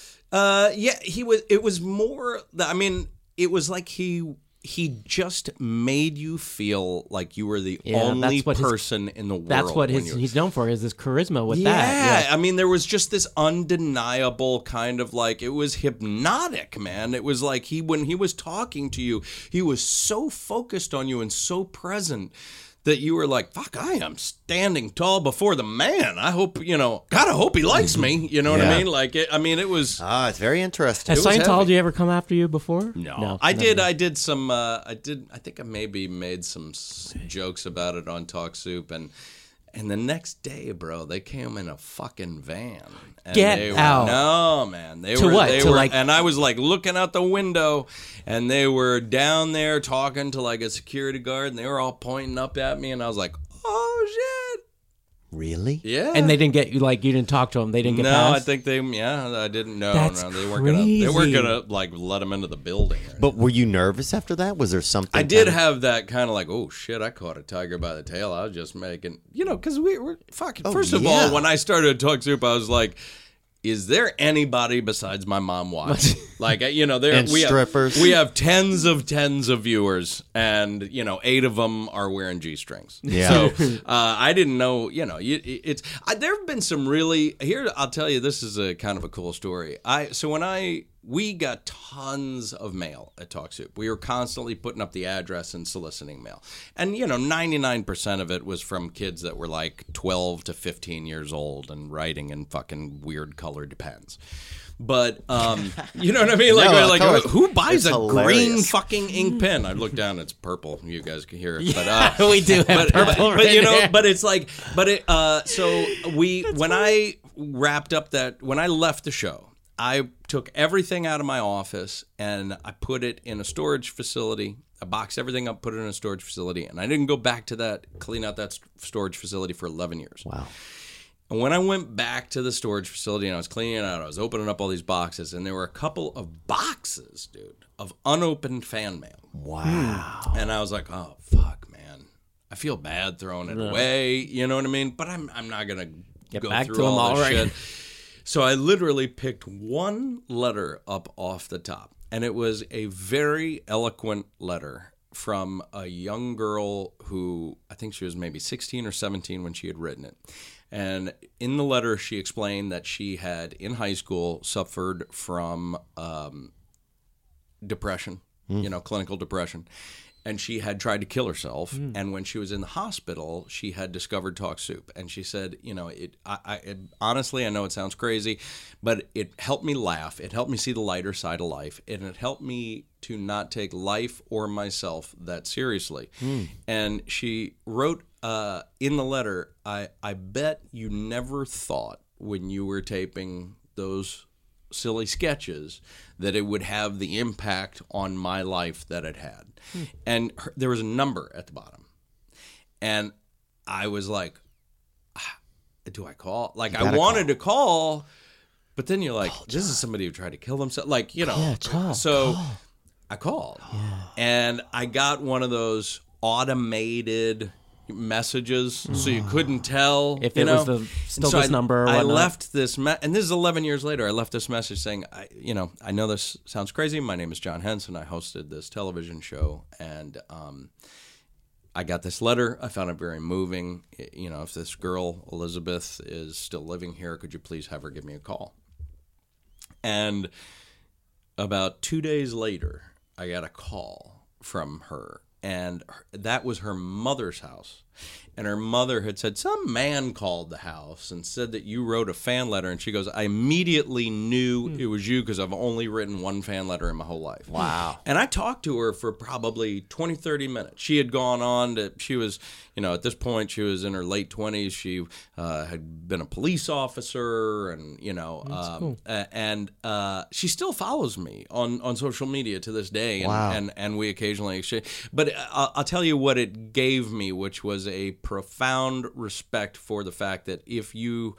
Uh, yeah, he was. It was more. I mean, it was like he he just made you feel like you were the Yeah, only that's what his- person in the world. That's what when his, you- he's known for is this charisma with yeah, that. Yeah. I mean, there was just this undeniable kind of like it was hypnotic, man. It was like he when he was talking to you, he was so focused on you and so present that you were like, "Fuck, I am standing tall before the man." I hope you know. God, I hope he likes me. You know what I Yeah. mean? Like, it, I mean, it was. Ah, it's very interesting. Has It was Scientology heavy. ever come after you before? No, I did. I did some. Uh, I did. I think I maybe made some s- jokes about it on Talk Soup, and and the next day, bro, they came in a fucking van. And Get they were, out. No, man. They To were. what? They To were, like- and I was like looking out the window, and they were down there talking to like a security guard, and they were all pointing up at me, and I was like, oh shit, Really? yeah. And they didn't get you like you didn't talk to them. They didn't get no, past. I think they. Yeah, I didn't know. That's no, they weren't gonna. They weren't crazy. gonna like let them into the building. or But were you nervous after that? Was there something? I did kind of- have that kind of like, oh shit, I caught a tiger by the tail. I was just making, you know, because we were fucking. Oh, first of yeah. all, when I started Talk Soup, I was like, is there anybody besides my mom watching? Like, you know, there And we strippers. Have, we have tens of tens of viewers, and you know, eight of them are wearing g strings. Yeah. So uh, I didn't know. You know, you, it's I, there have been some really here. I'll tell you, this is a kind of a cool story. I so when I. We got tons of mail at Talk Soup. We were constantly putting up the address and soliciting mail. And, you know, ninety-nine percent of it was from kids that were like twelve to fifteen years old and writing in fucking weird colored pens. But, um, you know what I mean? Like, No, like color- who buys it's a green hilarious. fucking ink pen? I look down, it's purple. You guys can hear it. But, uh, we do have but, purple but, but, you right know, there. but it's like, but it, uh, so we, when I wrapped up that, when I left the show, I took everything out of my office and I put it in a storage facility. I boxed everything up, put it in a storage facility, and I didn't go back to that, clean out that st- storage facility for eleven years. Wow. And when I went back to the storage facility and I was cleaning it out, I was opening up all these boxes, and there were a couple of boxes, dude, of unopened fan mail. Wow. And I was like, oh, fuck, man. I feel bad throwing it away, you know what I mean? But I'm I'm not going to go back through to 'em all all this right. shit. So I literally picked one letter up off the top, and it was a very eloquent letter from a young girl who I think she was maybe sixteen or seventeen when she had written it. And in the letter, she explained that she had, in high school, suffered from um, depression, you know, clinical depression. And she had tried to kill herself. And when she was in the hospital, she had discovered Talk Soup. And she said, you know, it, I, I it, honestly, I know it sounds crazy, but it helped me laugh. It helped me see the lighter side of life. And it helped me to not take life or myself that seriously. And she wrote uh, in the letter, I, I bet you never thought when you were taping those silly sketches that it would have the impact on my life that it had. Hmm. And her, there was a number at the bottom. And I was like, ah, do I call? Like, I wanted call. to call, but then you're like, this is somebody who tried to kill themselves. Like, you know. Yeah, call, so call. I called. And I got one of those automated messages, so you couldn't tell If you it know? was the- still And so this I, number or I whatnot. left this, me- and this is eleven years later. I left this message saying, I, you know, I know this sounds crazy. My name is John Henson. I hosted this television show, and um, I got this letter. I found it very moving. It- you know, if this girl Elizabeth is still living here, could you please have her give me a call? And about two days later, I got a call from her, and her- that was her mother's house. And her mother had said, some man called the house and said that you wrote a fan letter. And she goes, I immediately knew it was you because I've only written one fan letter in my whole life. Wow. And I talked to her for probably twenty, thirty minutes. She had gone on to, she was, you know, at this point, she was in her late twenties. She uh, had been a police officer and, you know, um, cool. a- and uh, she still follows me on, on social media to this day. And, Wow. and, and we occasionally exchange. But I'll, I'll tell you what it gave me, which was a profound respect for the fact that if you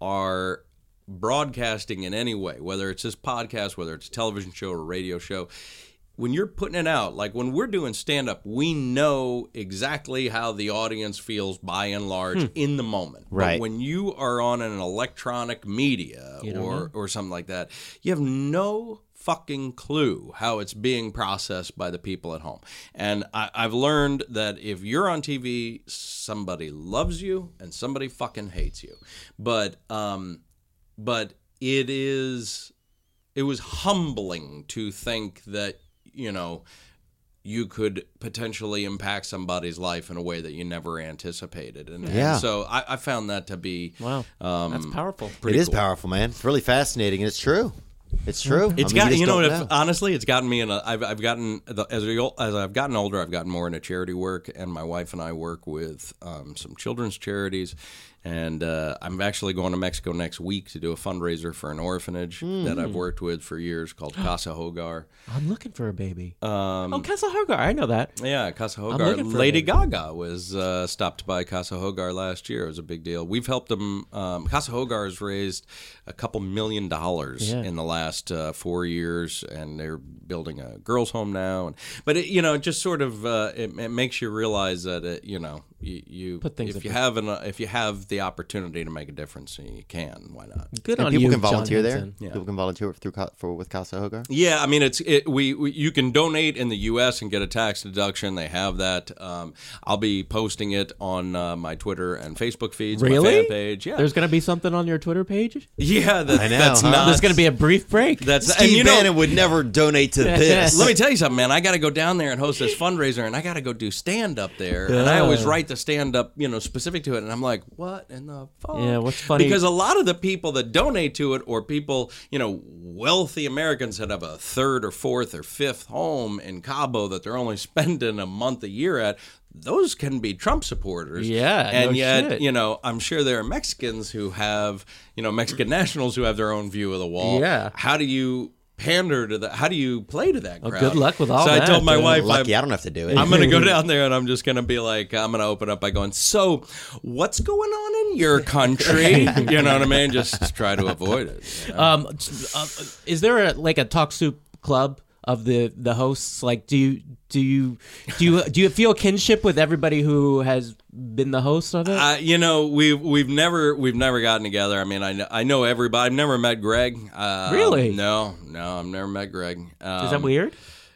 are broadcasting in any way, whether it's this podcast, whether it's a television show or a radio show, when you're putting it out, like when we're doing stand-up, we know exactly how the audience feels by and large in the moment. Right. But when you are on an electronic media or, or something like that, you have no fucking clue how it's being processed by the people at home. And I, I've learned that if you're on T V, somebody loves you and somebody fucking hates you. But um, but it is it was humbling to think that, you know, you could potentially impact somebody's life in a way that you never anticipated. And, Yeah. and so I, I found that to be Wow. um, That's powerful. It pretty is cool. powerful, man. It's really fascinating, and it's true. It's true. It's I mean, got just you know, don't if, honestly, it's gotten me in a. I've I've gotten as a, as I've gotten older, I've gotten more into charity work, and my wife and I work with um, some children's charities, and uh, I'm actually going to Mexico next week to do a fundraiser for an orphanage that I've worked with for years called Casa Hogar. I'm looking for a baby. Um, oh, Casa Hogar. I know that. Yeah, Casa looking Hogar. for a Lady baby. Gaga was uh, stopped by Casa Hogar last year. It was a big deal. We've helped them. Um, Casa Hogar has raised a couple million dollars Yeah. in the last uh, four years, and they're building a girls' home now. And, but it, you know, it just sort of uh, it, it makes you realize that it, you know you, you Put things if in you have an uh, if you have the opportunity to make a difference, you can. Why not? Good And on people you, can John volunteer there. Henson. People can volunteer through Ca- for with Casa Hogar. Yeah, I mean, it's it, we, we you can donate in the U S and get a tax deduction. They have that. Um, I'll be posting it on uh, my Twitter and Facebook feeds. Really? My fan page. Yeah, There's going to be something on your Twitter page? yeah. That, I know, that's huh? not. There's going to be a brief break. That's Steve and you know. Bannon would never donate to this. Let me tell you something, man. I got to go down there and host this fundraiser, and I got to go do stand up there. And I always write the stand up, you know, specific to it. And I'm like, what in the fuck? Yeah, what's funny- Because a lot of the people that donate to it, or people, you know, wealthy Americans that have a third or fourth or fifth home in Cabo that they're only spending a month a year at, those can be Trump supporters. Yeah, and no yet, shit. you know, I'm sure there are Mexicans who have, you know, Mexican nationals who have their own view of the wall. Yeah. How do you pander to that? How do you play to that crowd? good luck with all so that, I told my dude. wife, Lucky, I, I don't have to do it. I'm going to go down there and I'm just going to be like, I'm going to open up by going, so what's going on in your country? You know what I mean? Just try to avoid it. you know? Um, uh, is there a, like a Talk Soup club of the the hosts? Like, do you do you do you do you feel kinship with everybody who has been the host of it? Uh, you know, we've we've never we've never gotten together. I mean, I know, I know everybody. I've never met Greg. Uh, Really? No, no, I've never met Greg. Um, is that weird?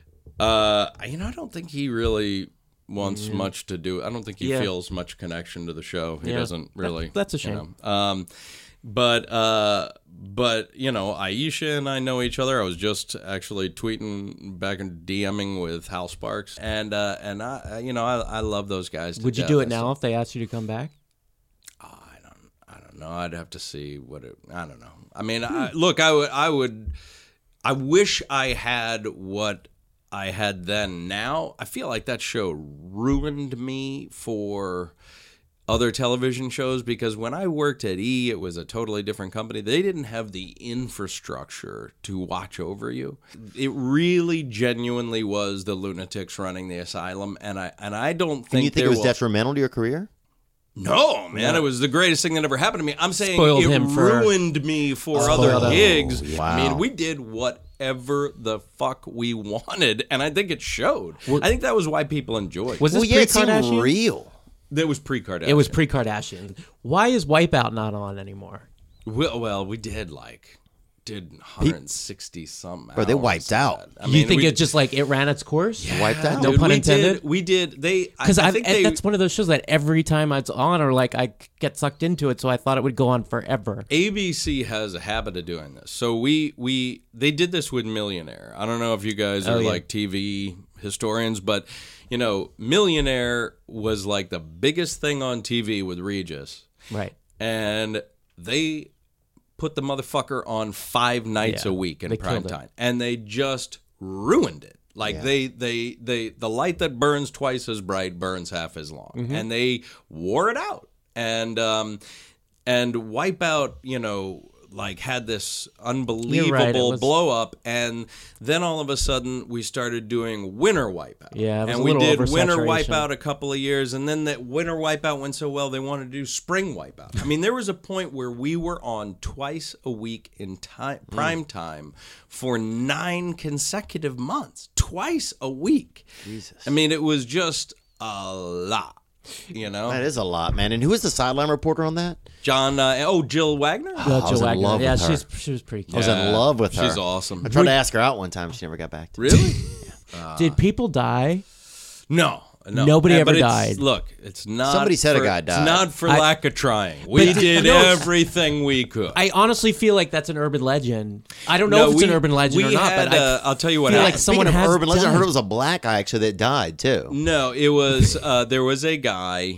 Uh, you know, I don't think he really wants much to do. I don't think he Yeah. feels much connection to the show. He Yeah. doesn't really. That- that's a you shame. know. Um, but uh, but you know, Aisha and I know each other. I was just actually tweeting back and DMing with Hal Sparks, and uh, and I, you know, I, I love those guys. to Would you death. do it I now if they asked you to come back? I don't, I don't know. I'd have to see what it. I don't know. I mean, I, look, I would, I would, I wish I had what I had then. Now, I feel like that show ruined me for other television shows because when I worked at E, it was a totally different company. They didn't have the infrastructure to watch over you. It really, genuinely was the lunatics running the asylum, and I, and I don't think. And you think there it was will- detrimental to your career? No, man, it was the greatest thing that ever happened to me. I'm saying Spoiled it him for- ruined me for Spoiled other him. gigs. Wow. I mean, we did whatever the fuck we wanted, and I think it showed. I think that was why people enjoyed. Was this Well, yeah, it seemed pre-Kardashian? real. That was pre-Kardashian. It was pre-Kardashian. Why is Wipeout not on anymore? Well, well we did like did one hundred sixty something. Bro, they wiped out. I you mean, think we, it just like it ran its course? Yeah. Wiped out. No dude, pun we intended. Did, we did. They Because I, I, I think I they. that's one of those shows that every time it's on, or like I get sucked into it, so I thought it would go on forever. A B C has a habit of doing this. So we we they did this with Millionaire. I don't know if you guys are Oh, yeah. like T V historians, but you know, Millionaire was like the biggest thing on T V with Regis, Right. and they put the motherfucker on five nights Yeah, a week in they prime killed it. time, and they just ruined it. Like Yeah. they, they, they, the light that burns twice as bright burns half as long, Mm-hmm. and they wore it out. And um, and Wipeout, you know, like had this unbelievable was- blow up, and then all of a sudden we started doing Winter Wipeout. Yeah, it was and a we little did Winter oversaturation. Wipeout a couple of years, and then that Winter Wipeout went so well they wanted to do Spring Wipeout. I mean, there was a point where we were on twice a week in time, prime time for nine consecutive months, twice a week. Jesus. I mean, it was just a lot. You know, That is a lot, man. And who was the sideline reporter on that? John. Uh, oh, Jill Wagner. Yeah, I was Jill in Wagner. love yeah, with her. she's she was pretty I cute. was Yeah. in love with her. She's awesome. I tried to ask her out one time. She never got back to me. Really? Did people die? No. No. Nobody Uh, ever but it's- died. Look, it's not. Somebody said a for- guy It's died. not for I- lack of trying. We did No. everything we could. I honestly feel like that's an urban legend. I don't know No, if it's we- an urban legend we or not, had, but uh, I I'll tell you what feel happened. like Speaking someone of has urban legend, I died. heard it was a black guy actually that died too. No, it was uh, there was a guy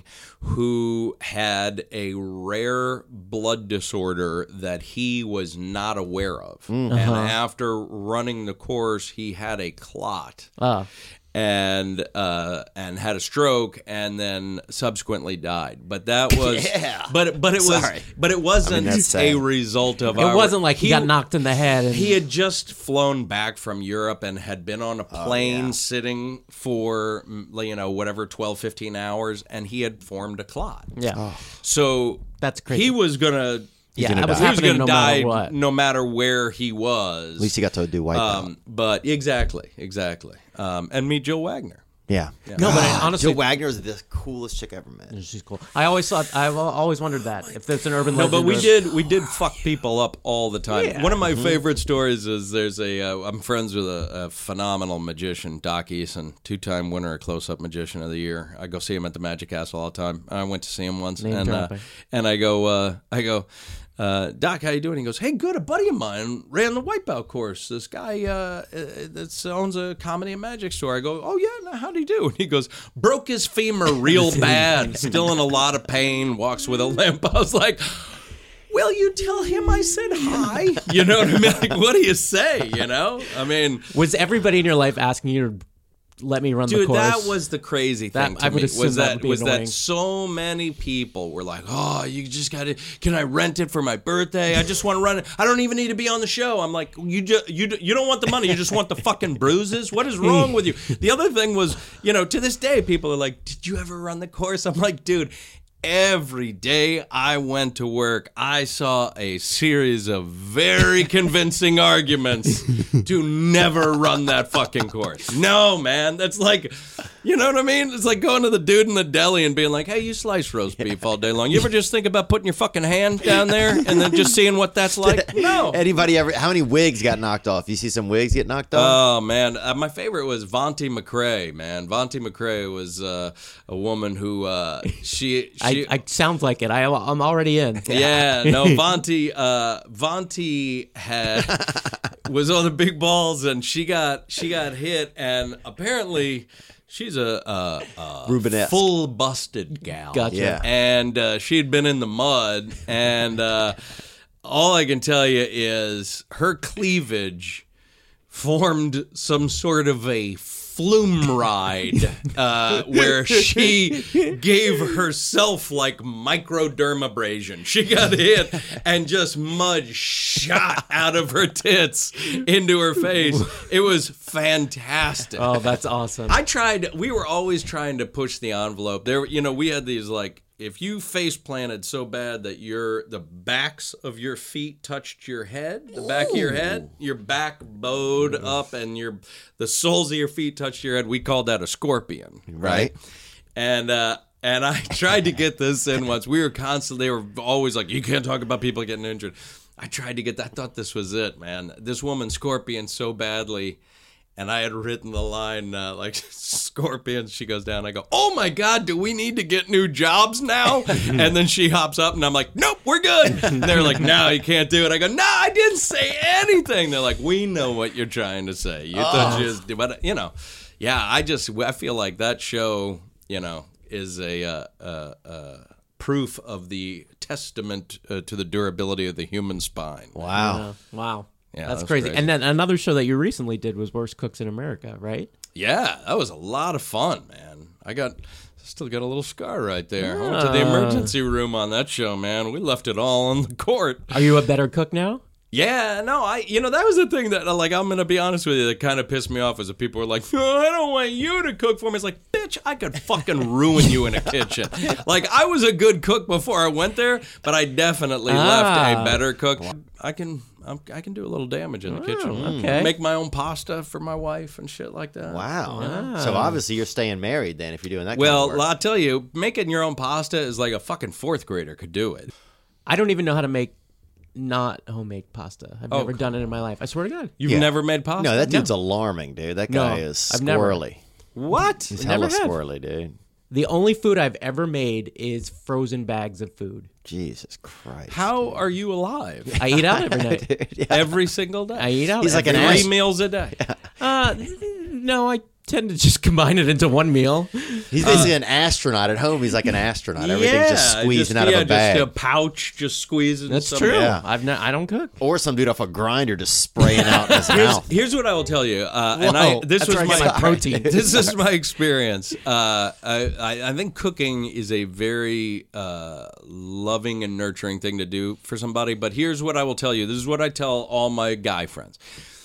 who had a rare blood disorder that he was not aware of, and after running the course, he had a clot. Oh. And uh, and had a stroke, and then subsequently died. But that was, Yeah. But but it was, Sorry. but it wasn't that's a sad. result of. It our, wasn't like he, got knocked in the head. And, He had just flown back from Europe and had been on a plane yeah. sitting for, mm, you know, whatever, twelve, fifteen hours, and he had formed a clot. yeah. So That's crazy. he was going to. yeah, gonna that was die. He was happening going to no die matter what. no matter where he was. At least he got to do wipeout. um, but exactly, exactly. Um, and meet Jill Wagner. yeah. No, but I, honestly, Joe Wagner is the coolest chick I ever met. she's cool. I always thought, I've always wondered that if that's an urban No, legend. but we or- did we did fuck people up all the time. Yeah. One of my favorite stories is there's a uh, I'm friends with a, a phenomenal magician, Doc Eason, two time winner of Close Up Magician of the Year. I go see him at the Magic Castle all the time. I went to see him once, Name and uh, dropping. and I go uh, I go. Uh, Doc, how you doing? He goes, hey, good. A buddy of mine ran the Wipeout course. This guy uh, uh, that owns a comedy and magic store. I go, oh, yeah, no, how'd he do? And he goes, broke his femur real bad, still in a lot of pain, walks with a limp. I was like, will you tell him I said hi? You know what I mean? Like, what do you say, you know? I mean, Was everybody in your life asking you to let me run the dude, course? that was the crazy That- thing to I would me. assume Was that that, would be was annoying. that so many people were like, oh, you just got to, can I rent it for my birthday? I just want to run it. I don't even need to be on the show. I'm like, you just, you, you don't want the money. You just want the fucking bruises. What is wrong with you? The other thing was, you know, to this day, people are like, did you ever run the course? I'm like, dude, every day I went to work, I saw a series of very convincing arguments to never run that fucking course. No, man, that's like, you know what I mean? It's like going to the dude in the deli and being like, hey, you slice roast beef all day long. You ever just think about putting your fucking hand down there and then just seeing what that's like? No. Anybody ever? How many wigs got knocked off? You see some wigs get knocked off? Oh man, uh, my favorite was Vonti McCrae. Man, Vonti McCrae was uh, a woman who uh, she she. I, I sounds like it. I, I'm already in. Yeah, no, Vonti, uh, Vonti had was on the big balls, and she got she got hit, and apparently she's a, a, a Rubenesque. full busted gal. Gotcha. Yeah. And uh, she had been in the mud, and uh, all I can tell you is her cleavage formed some sort of a flume ride uh, where she gave herself like microdermabrasion. She got hit and just mud shot out of her tits into her face. It was fantastic. Oh, that's awesome. I tried. We were always trying to push the envelope. There, you know, we had these like, if you face planted so bad that your the backs of your feet touched your head, the back of your head, your back bowed up, and your the soles of your feet touched your head, we called that a scorpion, right? Right. And uh, And I tried to get this in once. We were constantly, they were always like, you can't talk about people getting injured. I tried to get that. I thought this was it, man. This woman, Scorpion, so badly. And I had written the line, uh, like, Scorpion, she goes down. I go, oh, my God, do we need to get new jobs now? And then she hops up, and I'm like, nope, we're good. And they're like, no, you can't do it. I go, no, I didn't say anything. They're like, we know what you're trying to say. You thought you just, but, you know, yeah, I just, I feel like that show, you know, is a uh, uh, uh, proof of the testament uh, to the durability of the human spine. Wow. Uh, wow. Yeah, that's that's crazy. crazy. And then another show that you recently did was Worst Cooks in America, right? Yeah, that was a lot of fun, man. I got still got a little scar right there. I went to the emergency room on that show, man. We left it all on the court. Are you a better cook now? Yeah, no, I, you know, that was the thing that, like, I'm going to be honest with you, that kind of pissed me off was that people were like, oh, I don't want you to cook for me. It's like, bitch, I could fucking ruin you in a kitchen. Like, I was a good cook before I went there, but I definitely Ah. left a better cook. I can, I'm, I can do a little damage in the kitchen. okay. Make my own pasta for my wife and shit like that. Wow. So obviously you're staying married then if you're doing that Well, kind of work. I'll tell you, making your own pasta is like a fucking fourth grader could do it. I don't even know how to make not homemade pasta. I've Oh, never done it in my life. I swear to God. You've Yeah. never made pasta? No, that dude's alarming, dude. That guy No, is I've never. squirrely. What? He's Never hella have. squirrely, dude. The only food I've ever made is frozen bags of food. Jesus Christ. How are you alive? I eat out every night. Dude, yeah. Every single day? I eat out. He's like an every Three ass- meals a day. Uh, no, I tend to just combine it into one meal. He's basically an astronaut at home. He's like an astronaut. Everything's just squeezing just, out yeah, of a bag. just a pouch, just squeezing. That's some- true. Yeah. I've not. I don't cook. Or some dude off a grinder just spraying out in his Here's, mouth. here's what I will tell you, uh, and I Whoa, this that's was where I get my my protein. this is my experience. Uh, I, I I think cooking is a very uh, loving and nurturing thing to do for somebody. But here's what I will tell you. This is what I tell all my guy friends.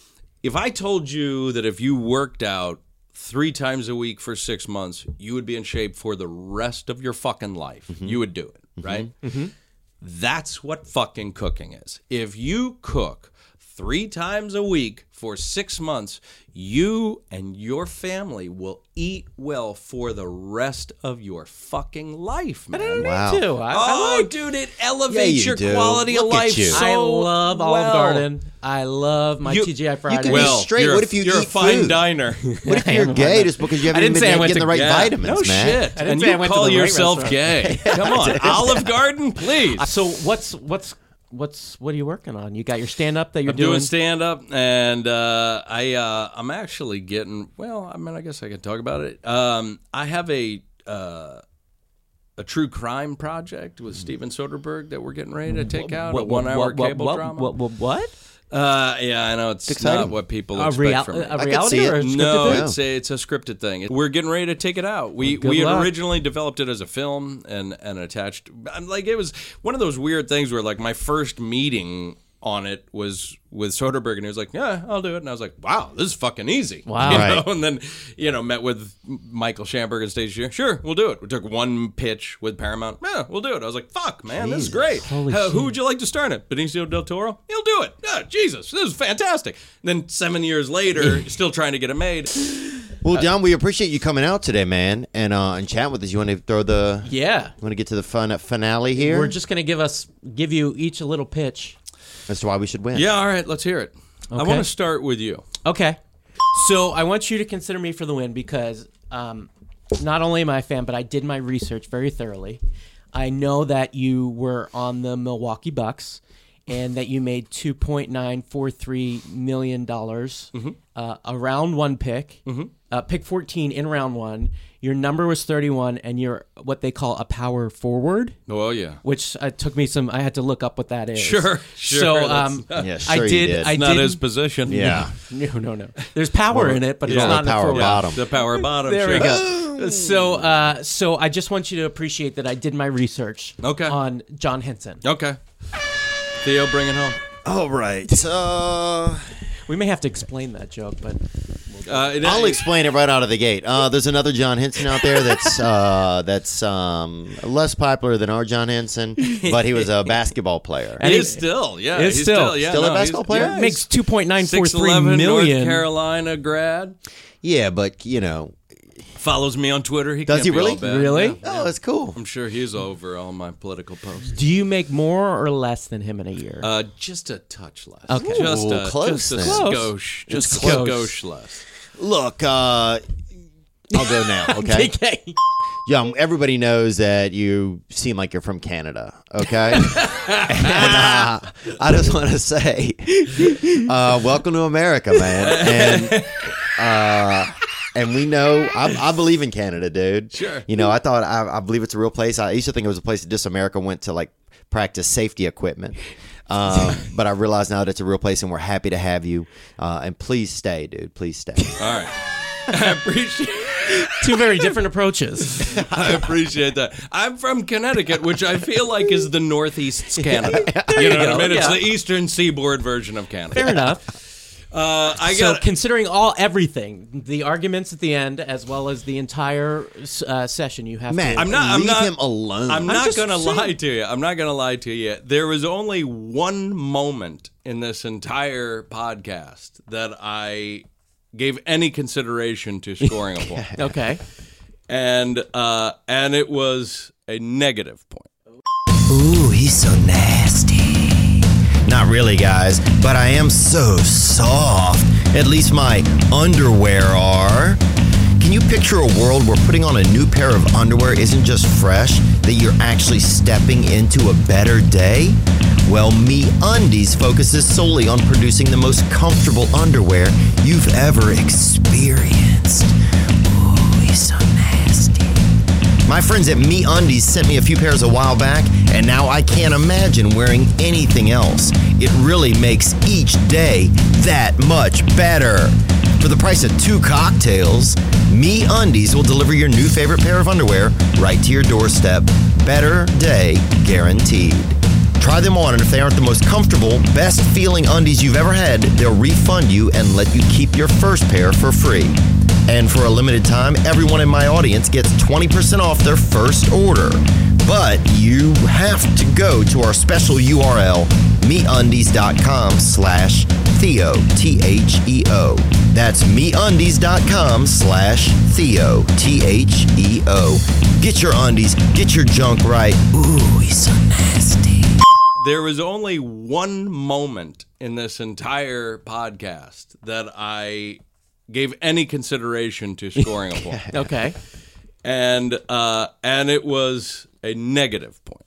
If I told you that if you worked out three times a week for six months, you would be in shape for the rest of your fucking life. Mm-hmm. You would do it, right? That's what fucking cooking is. If you cook three times a week for six months, you and your family will eat well for the rest of your fucking life, man. Wow. Me too. I, Oh, I like. dude, it Yeah, elevates you your do. quality Look of at life you. so I love Olive well. Garden. I love my You- T G I you Fridays. can be Well, straight. you're, What if you you're a eat fine food? diner? What if you're gay just because you haven't I didn't even say I been went getting to- the right Yeah. vitamins, no man? shit. I didn't and say you I went to call the right yourself restaurant. gay. Come on, Olive Garden, please. So what's what's what's what are you working on? You got your stand up that you're I'm doing doing. stand up, and uh, I uh, I'm actually getting well. I mean, I guess I could talk about it. Um, I have a uh, a true crime project with Steven Soderbergh that we're getting ready to take out. a one hour what, what, cable what, drama. What? What? what? Uh, yeah, I know it's exciting. not what people A, expect real, from me. a could reality see it. or a scripted No, thing? it's a, it's a scripted thing. We're getting ready to take it out. We good we had luck. originally developed it as a film and and attached. I'm like it was one of those weird things where like my first meeting on it was with Soderbergh, and he was like, "Yeah, I'll do it." And I was like, "Wow, this is fucking easy." Wow. You Right. know? And then you know met with Michael Schamberg and Stage Shear. Sure, we'll do it. We took one pitch with Paramount. Yeah, we'll do it. I was like, "Fuck, man, this is great. Holy Uh, who shit. would you like to star in it? Benicio del Toro? He'll do it. Yeah, Jesus, this is fantastic." And then seven years later, still trying to get it made. Well, John, we appreciate you coming out today, man, and uh, and chat with us. You want to throw the? Yeah. You want to get to the fun finale here? We're just gonna give us give you each a little pitch. As to why we should win. Yeah, all right, let's hear it. I Okay. want to start with you. Okay. So I want you to consider me for the win because um, not only am I a fan, but I did my research very thoroughly. I know that you were on the Milwaukee Bucks and that you made two point nine four three million dollars, uh, a round one pick, uh, pick fourteen in round one. Your number was thirty-one, and you're what they call a power forward, Well, yeah. which uh, took me some. I had to look up what that is. Sure, sure, So that's- um, Yeah, I sure you did. did. I Not did. his position. Yeah. No, no, no. There's power in it, but it's Yeah, not in the power forward. bottom. The power bottom. There we sure. go. So, uh, so I just want you to appreciate that I did my research Okay. on John Henson. Okay. Theo, bring it home. All right. Uh, We may have to explain that joke, but Uh, it- I'll explain it right out of the gate. Uh, there's another John Henson out there that's uh, that's um, less popular than our John Henson, but he was a basketball player. He is still, yeah. Is he's still- yeah, still a no, basketball he's- player? Yeah, makes two point nine four six three eleven North million. Carolina grad. Yeah, but you know, Follows me on Twitter. He Does can't he be really? all bad. Really? Yeah. Oh, that's cool. I'm sure he's over all my political posts. Do you make more or less than him in a year? Uh, just a touch less. Okay. Just Ooh, a, close just a then. skosh. Just a close. skosh less. Look, uh, I'll go now, okay? okay. Yeah, everybody knows that you seem like you're from Canada, okay? and uh, I just want to say, uh, welcome to America, man. And uh, and we know, I, I believe in Canada, dude. Sure. You know, I thought, I, I believe it's a real place. I used to think it was a place that just America went to, like, practice safety equipment. Um, but I realize now that it's a real place, and we're happy to have you. Uh, and please stay, dude. Please stay. All right. I appreciate Two very different approaches. I appreciate that. I'm from Connecticut, which I feel like is the Northeast's Canada. you know go, what I mean? It's yeah. the eastern seaboard version of Canada. Fair enough. Uh, I So, got considering all everything, the arguments at the end, as well as the entire uh, session, you have Man, to. I'm not- I'm leave not- him alone. I'm not just going to saying. lie to you. I'm not going to lie to you. There was only one moment in this entire podcast that I gave any consideration to scoring a point. Okay. And uh, and it was a negative point. Ooh, he's so nasty. Not really, guys, but I am so soft. At least my underwear are. Can you picture a world where putting on a new pair of underwear isn't just fresh, that you're actually stepping into a better day? Well, MeUndies focuses solely on producing the most comfortable underwear you've ever experienced. Ooh, he's so nasty. My friends at MeUndies sent me a few pairs a while back, and now I can't imagine wearing anything else. It really makes each day that much better. For the price of two cocktails, MeUndies will deliver your new favorite pair of underwear right to your doorstep. Better day guaranteed. Try them on, and if they aren't the most comfortable, best feeling undies you've ever had, they'll refund you and let you keep your first pair for free. And for a limited time, everyone in my audience gets twenty percent off their first order. But you have to go to our special U R L, MeUndies.com slash Theo, T H E O. That's MeUndies.com slash Theo, T H E O. Get your undies, get your junk right. Ooh, he's so nasty. There was only one moment in this entire podcast that I gave any consideration to scoring a point. Okay. And uh, and it was a negative point.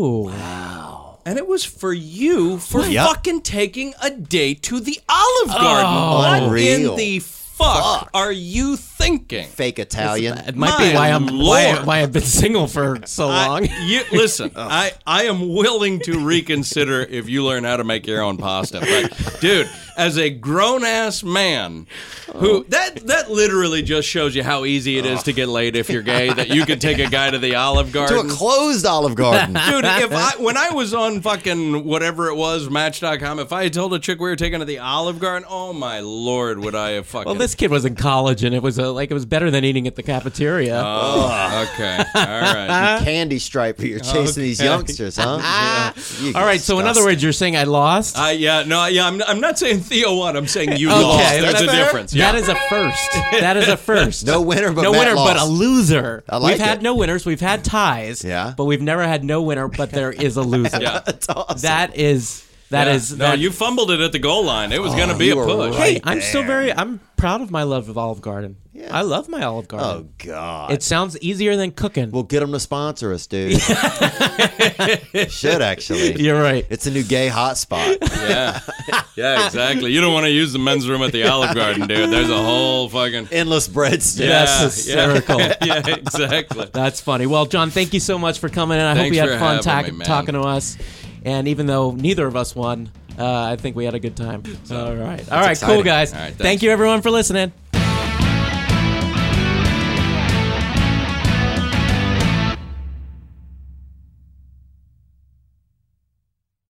Oh. And it was for you for Yep. fucking taking a date to the Olive Garden. Oh. What Unreal. in the fuck, Fuck. are you thinking? Fake Italian. It might My be why I'm why, Lord. why I've been single for so long. I, you, listen, I, I am willing to reconsider if you learn how to make your own pasta. But, dude, as a grown-ass man who... That that literally just shows you how easy it is to get laid if you're gay, that you could take a guy to the Olive To a Garden. closed Olive Garden. Dude, if I when I was on fucking whatever it was, Match dot com, if I had told a chick we were taking to the Olive Garden, oh my Lord, would I have fucking... Well, this kid was in college, and it was a, like it was better than eating at the cafeteria. Oh, okay. All right. Candy stripe you're chasing these Okay. youngsters, huh? You All right. So in other disgusting. words, you're saying I lost. Uh, yeah, no, yeah, I'm, I'm not saying Theo won. I'm saying you Okay, lost. There's that's a fair. difference. Yeah. That is a first. That is a first. No winner, but no Matt winner, but a lost. loser. I like we've had it. no winners. We've had ties. Yeah. But we've never had no winner. But there is a loser. Yeah. That's awesome. That is. That Yeah. is. no, that, you fumbled it at the goal line. It was going to be you a were push. right. Hey, I'm still very. I'm proud of my love of Olive Garden. Yeah. I love my Olive Oh Garden. God. It sounds easier than cooking. We'll get them to sponsor us, dude. Should actually. You're right. It's a new gay hotspot. Yeah, yeah, exactly. You don't want to use the men's room at the Olive Garden, dude. There's a whole fucking Endless breadsticks. yeah, That's hysterical. Yeah, yeah, exactly. That's funny. Well, John, thank you so much for coming in. I hope Thanks you had for fun having ta- me, man. talking to us. And even though neither of us won, uh, I think we had a good time. All right. All right, cool, exciting. guys. All right, thanks. Thank you, everyone, for listening.